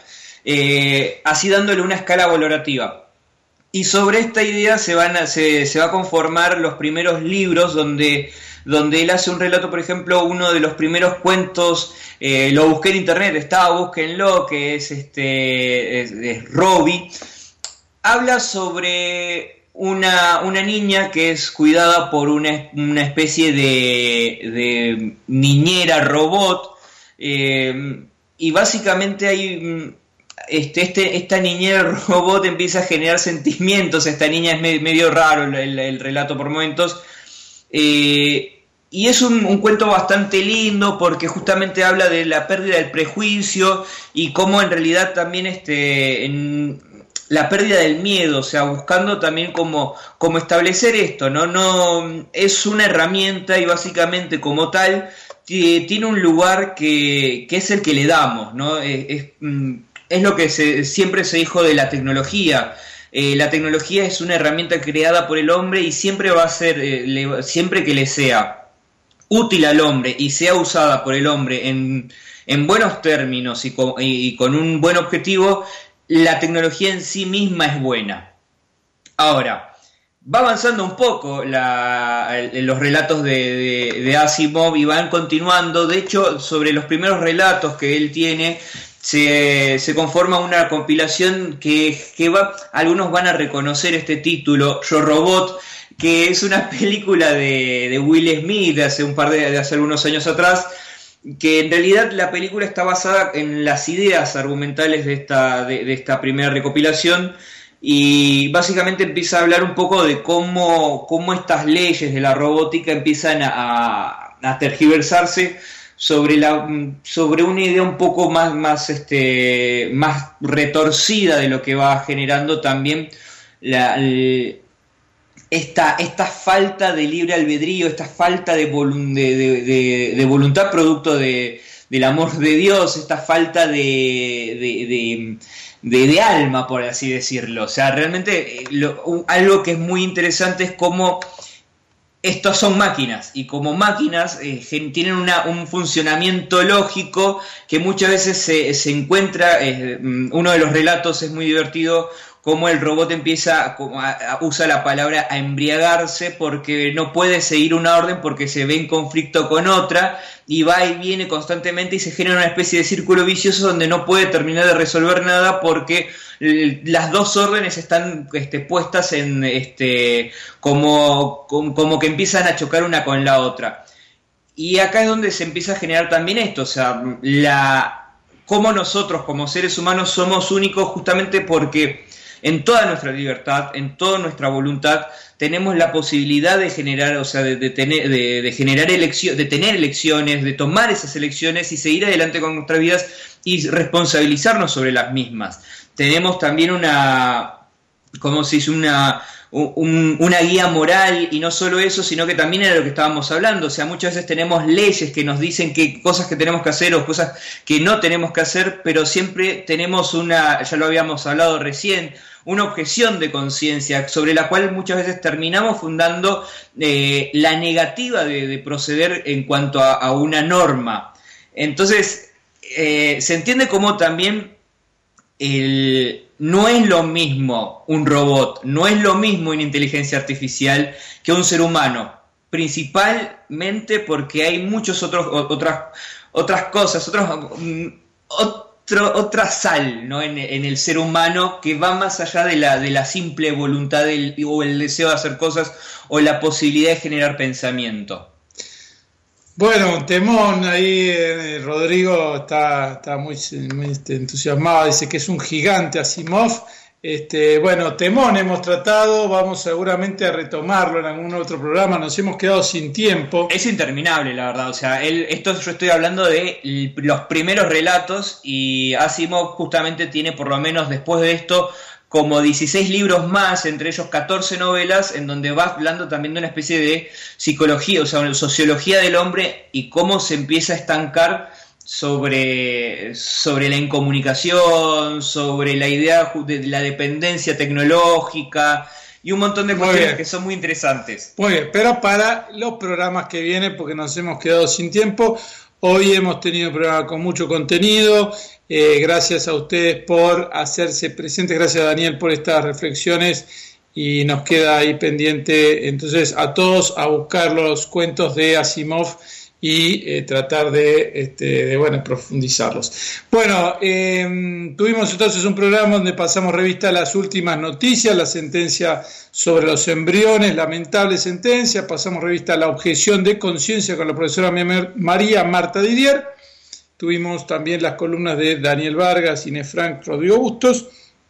eh, así dándole una escala valorativa. Y sobre esta idea se, van a, se, se va a conformar los primeros libros donde, donde él hace un relato. Por ejemplo, uno de los primeros cuentos, eh, lo busqué en internet, estaba, búsquenlo, que es, este, es, es Robbie. Habla sobre Una, una niña que es cuidada por una, una especie de, de niñera robot, eh, y básicamente hay este, este, esta niñera robot empieza a generar sentimientos. Esta niña es medio, medio raro el, el, el relato por momentos, eh, y es un, un cuento bastante lindo porque justamente habla de la pérdida del prejuicio y cómo en realidad también este, en, la pérdida del miedo, o sea, buscando también cómo, cómo establecer esto, ¿no? No es una herramienta, y básicamente como tal tiene un lugar que, que es el que le damos, ¿no? Es, es, es lo que se, siempre se dijo de la tecnología. eh, la tecnología es una herramienta creada por el hombre y siempre va a ser, eh, le, siempre que le sea útil al hombre y sea usada por el hombre en, en buenos términos y con, y con un buen objetivo, la tecnología en sí misma es buena. Ahora, va avanzando un poco la, los relatos de, de, de Asimov y van continuando. De hecho, sobre los primeros relatos que él tiene, se, se conforma una compilación que, que va, algunos van a reconocer este título, Yo Robot, que es una película de, de Will Smith de hace un par de, de hace algunos años atrás, que en realidad la película está basada en las ideas argumentales de esta, de, de esta primera recopilación, y básicamente empieza a hablar un poco de cómo, cómo estas leyes de la robótica empiezan a, a tergiversarse sobre, la, sobre una idea un poco más, más, este, más retorcida de lo que va generando también la... el, Esta, esta falta de libre albedrío, esta falta de, volun, de, de, de, de voluntad producto de, del amor de Dios, esta falta de, de, de, de, de alma, por así decirlo. O sea, realmente lo, un, algo que es muy interesante es cómo estos son máquinas, y como máquinas eh, tienen una, un funcionamiento lógico que muchas veces se, se encuentra, eh, uno de los relatos es muy divertido, cómo el robot empieza a, a, a usa la palabra a embriagarse porque no puede seguir una orden porque se ve en conflicto con otra y va y viene constantemente y se genera una especie de círculo vicioso donde no puede terminar de resolver nada porque eh, las dos órdenes están este, puestas en este como, como, como que empiezan a chocar una con la otra. Y acá es donde se empieza a generar también esto, o sea, la cómo nosotros como seres humanos somos únicos justamente porque en toda nuestra libertad, en toda nuestra voluntad, tenemos la posibilidad de generar, o sea, de, de tener, de, de generar elecciones, de tener elecciones, de tomar esas elecciones y seguir adelante con nuestras vidas y responsabilizarnos sobre las mismas. Tenemos también una, ¿cómo se dice? Una, un, una guía moral, y no solo eso, sino que también era lo que estábamos hablando. O sea, muchas veces tenemos leyes que nos dicen que cosas que tenemos que hacer o cosas que no tenemos que hacer, pero siempre tenemos una, ya lo habíamos hablado recién, una objeción de conciencia sobre la cual muchas veces terminamos fundando eh, la negativa de, de proceder en cuanto a, a una norma. Entonces, eh, se entiende como también el, no es lo mismo un robot, no es lo mismo una inteligencia artificial que un ser humano, principalmente porque hay muchos otros otras otras cosas, otros otros otra sal, ¿no? en, en el ser humano que va más allá de la, de la simple voluntad del, o el deseo de hacer cosas o la posibilidad de generar pensamiento. Bueno, temón ahí, eh, Rodrigo está, está muy, muy este, entusiasmado, dice que es un gigante Asimov. Este, bueno, temón hemos tratado, vamos seguramente a retomarlo en algún otro programa, nos hemos quedado sin tiempo. Es interminable, la verdad, o sea, él, esto yo estoy hablando de los primeros relatos y Asimov justamente tiene por lo menos después de esto como dieciséis libros más, entre ellos catorce novelas, en donde va hablando también de una especie de psicología, o sea, una sociología del hombre y cómo se empieza a estancar sobre, sobre la incomunicación, sobre la idea de la dependencia tecnológica y un montón de cuestiones que son muy interesantes. Muy bien, pero para los programas que vienen, porque nos hemos quedado sin tiempo, hoy hemos tenido un programa con mucho contenido, eh, gracias a ustedes por hacerse presentes, gracias a Daniel por estas reflexiones y nos queda ahí pendiente, entonces a todos a buscar los cuentos de Asimov y eh, tratar de, este, de bueno, profundizarlos. Bueno, eh, tuvimos entonces un programa donde pasamos revista a las últimas noticias, la sentencia sobre los embriones, lamentable sentencia, pasamos revista a la objeción de conciencia con la profesora María Marta Didier, tuvimos también las columnas de Daniel Vargas, Inés Frank, Rodrigo Bustos,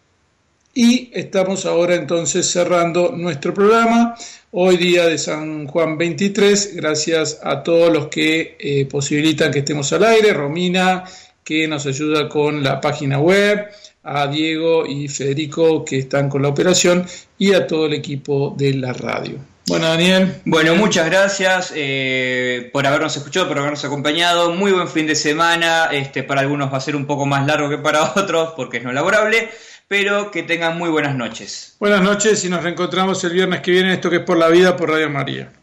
y estamos ahora entonces cerrando nuestro programa. Hoy día de San Juan veintitrés, gracias a todos los que eh, posibilitan que estemos al aire, Romina, que nos ayuda con la página web, a Diego y Federico, que están con la operación, y a todo el equipo de la radio. Bueno, Daniel. Bueno, muchas gracias eh, por habernos escuchado, por habernos acompañado. Muy buen fin de semana. Este, para algunos va a ser un poco más largo que para otros, porque es no laborable. pero que tengan muy buenas noches. Buenas noches y nos reencontramos el viernes que viene en esto que es Por la Vida por Radio María.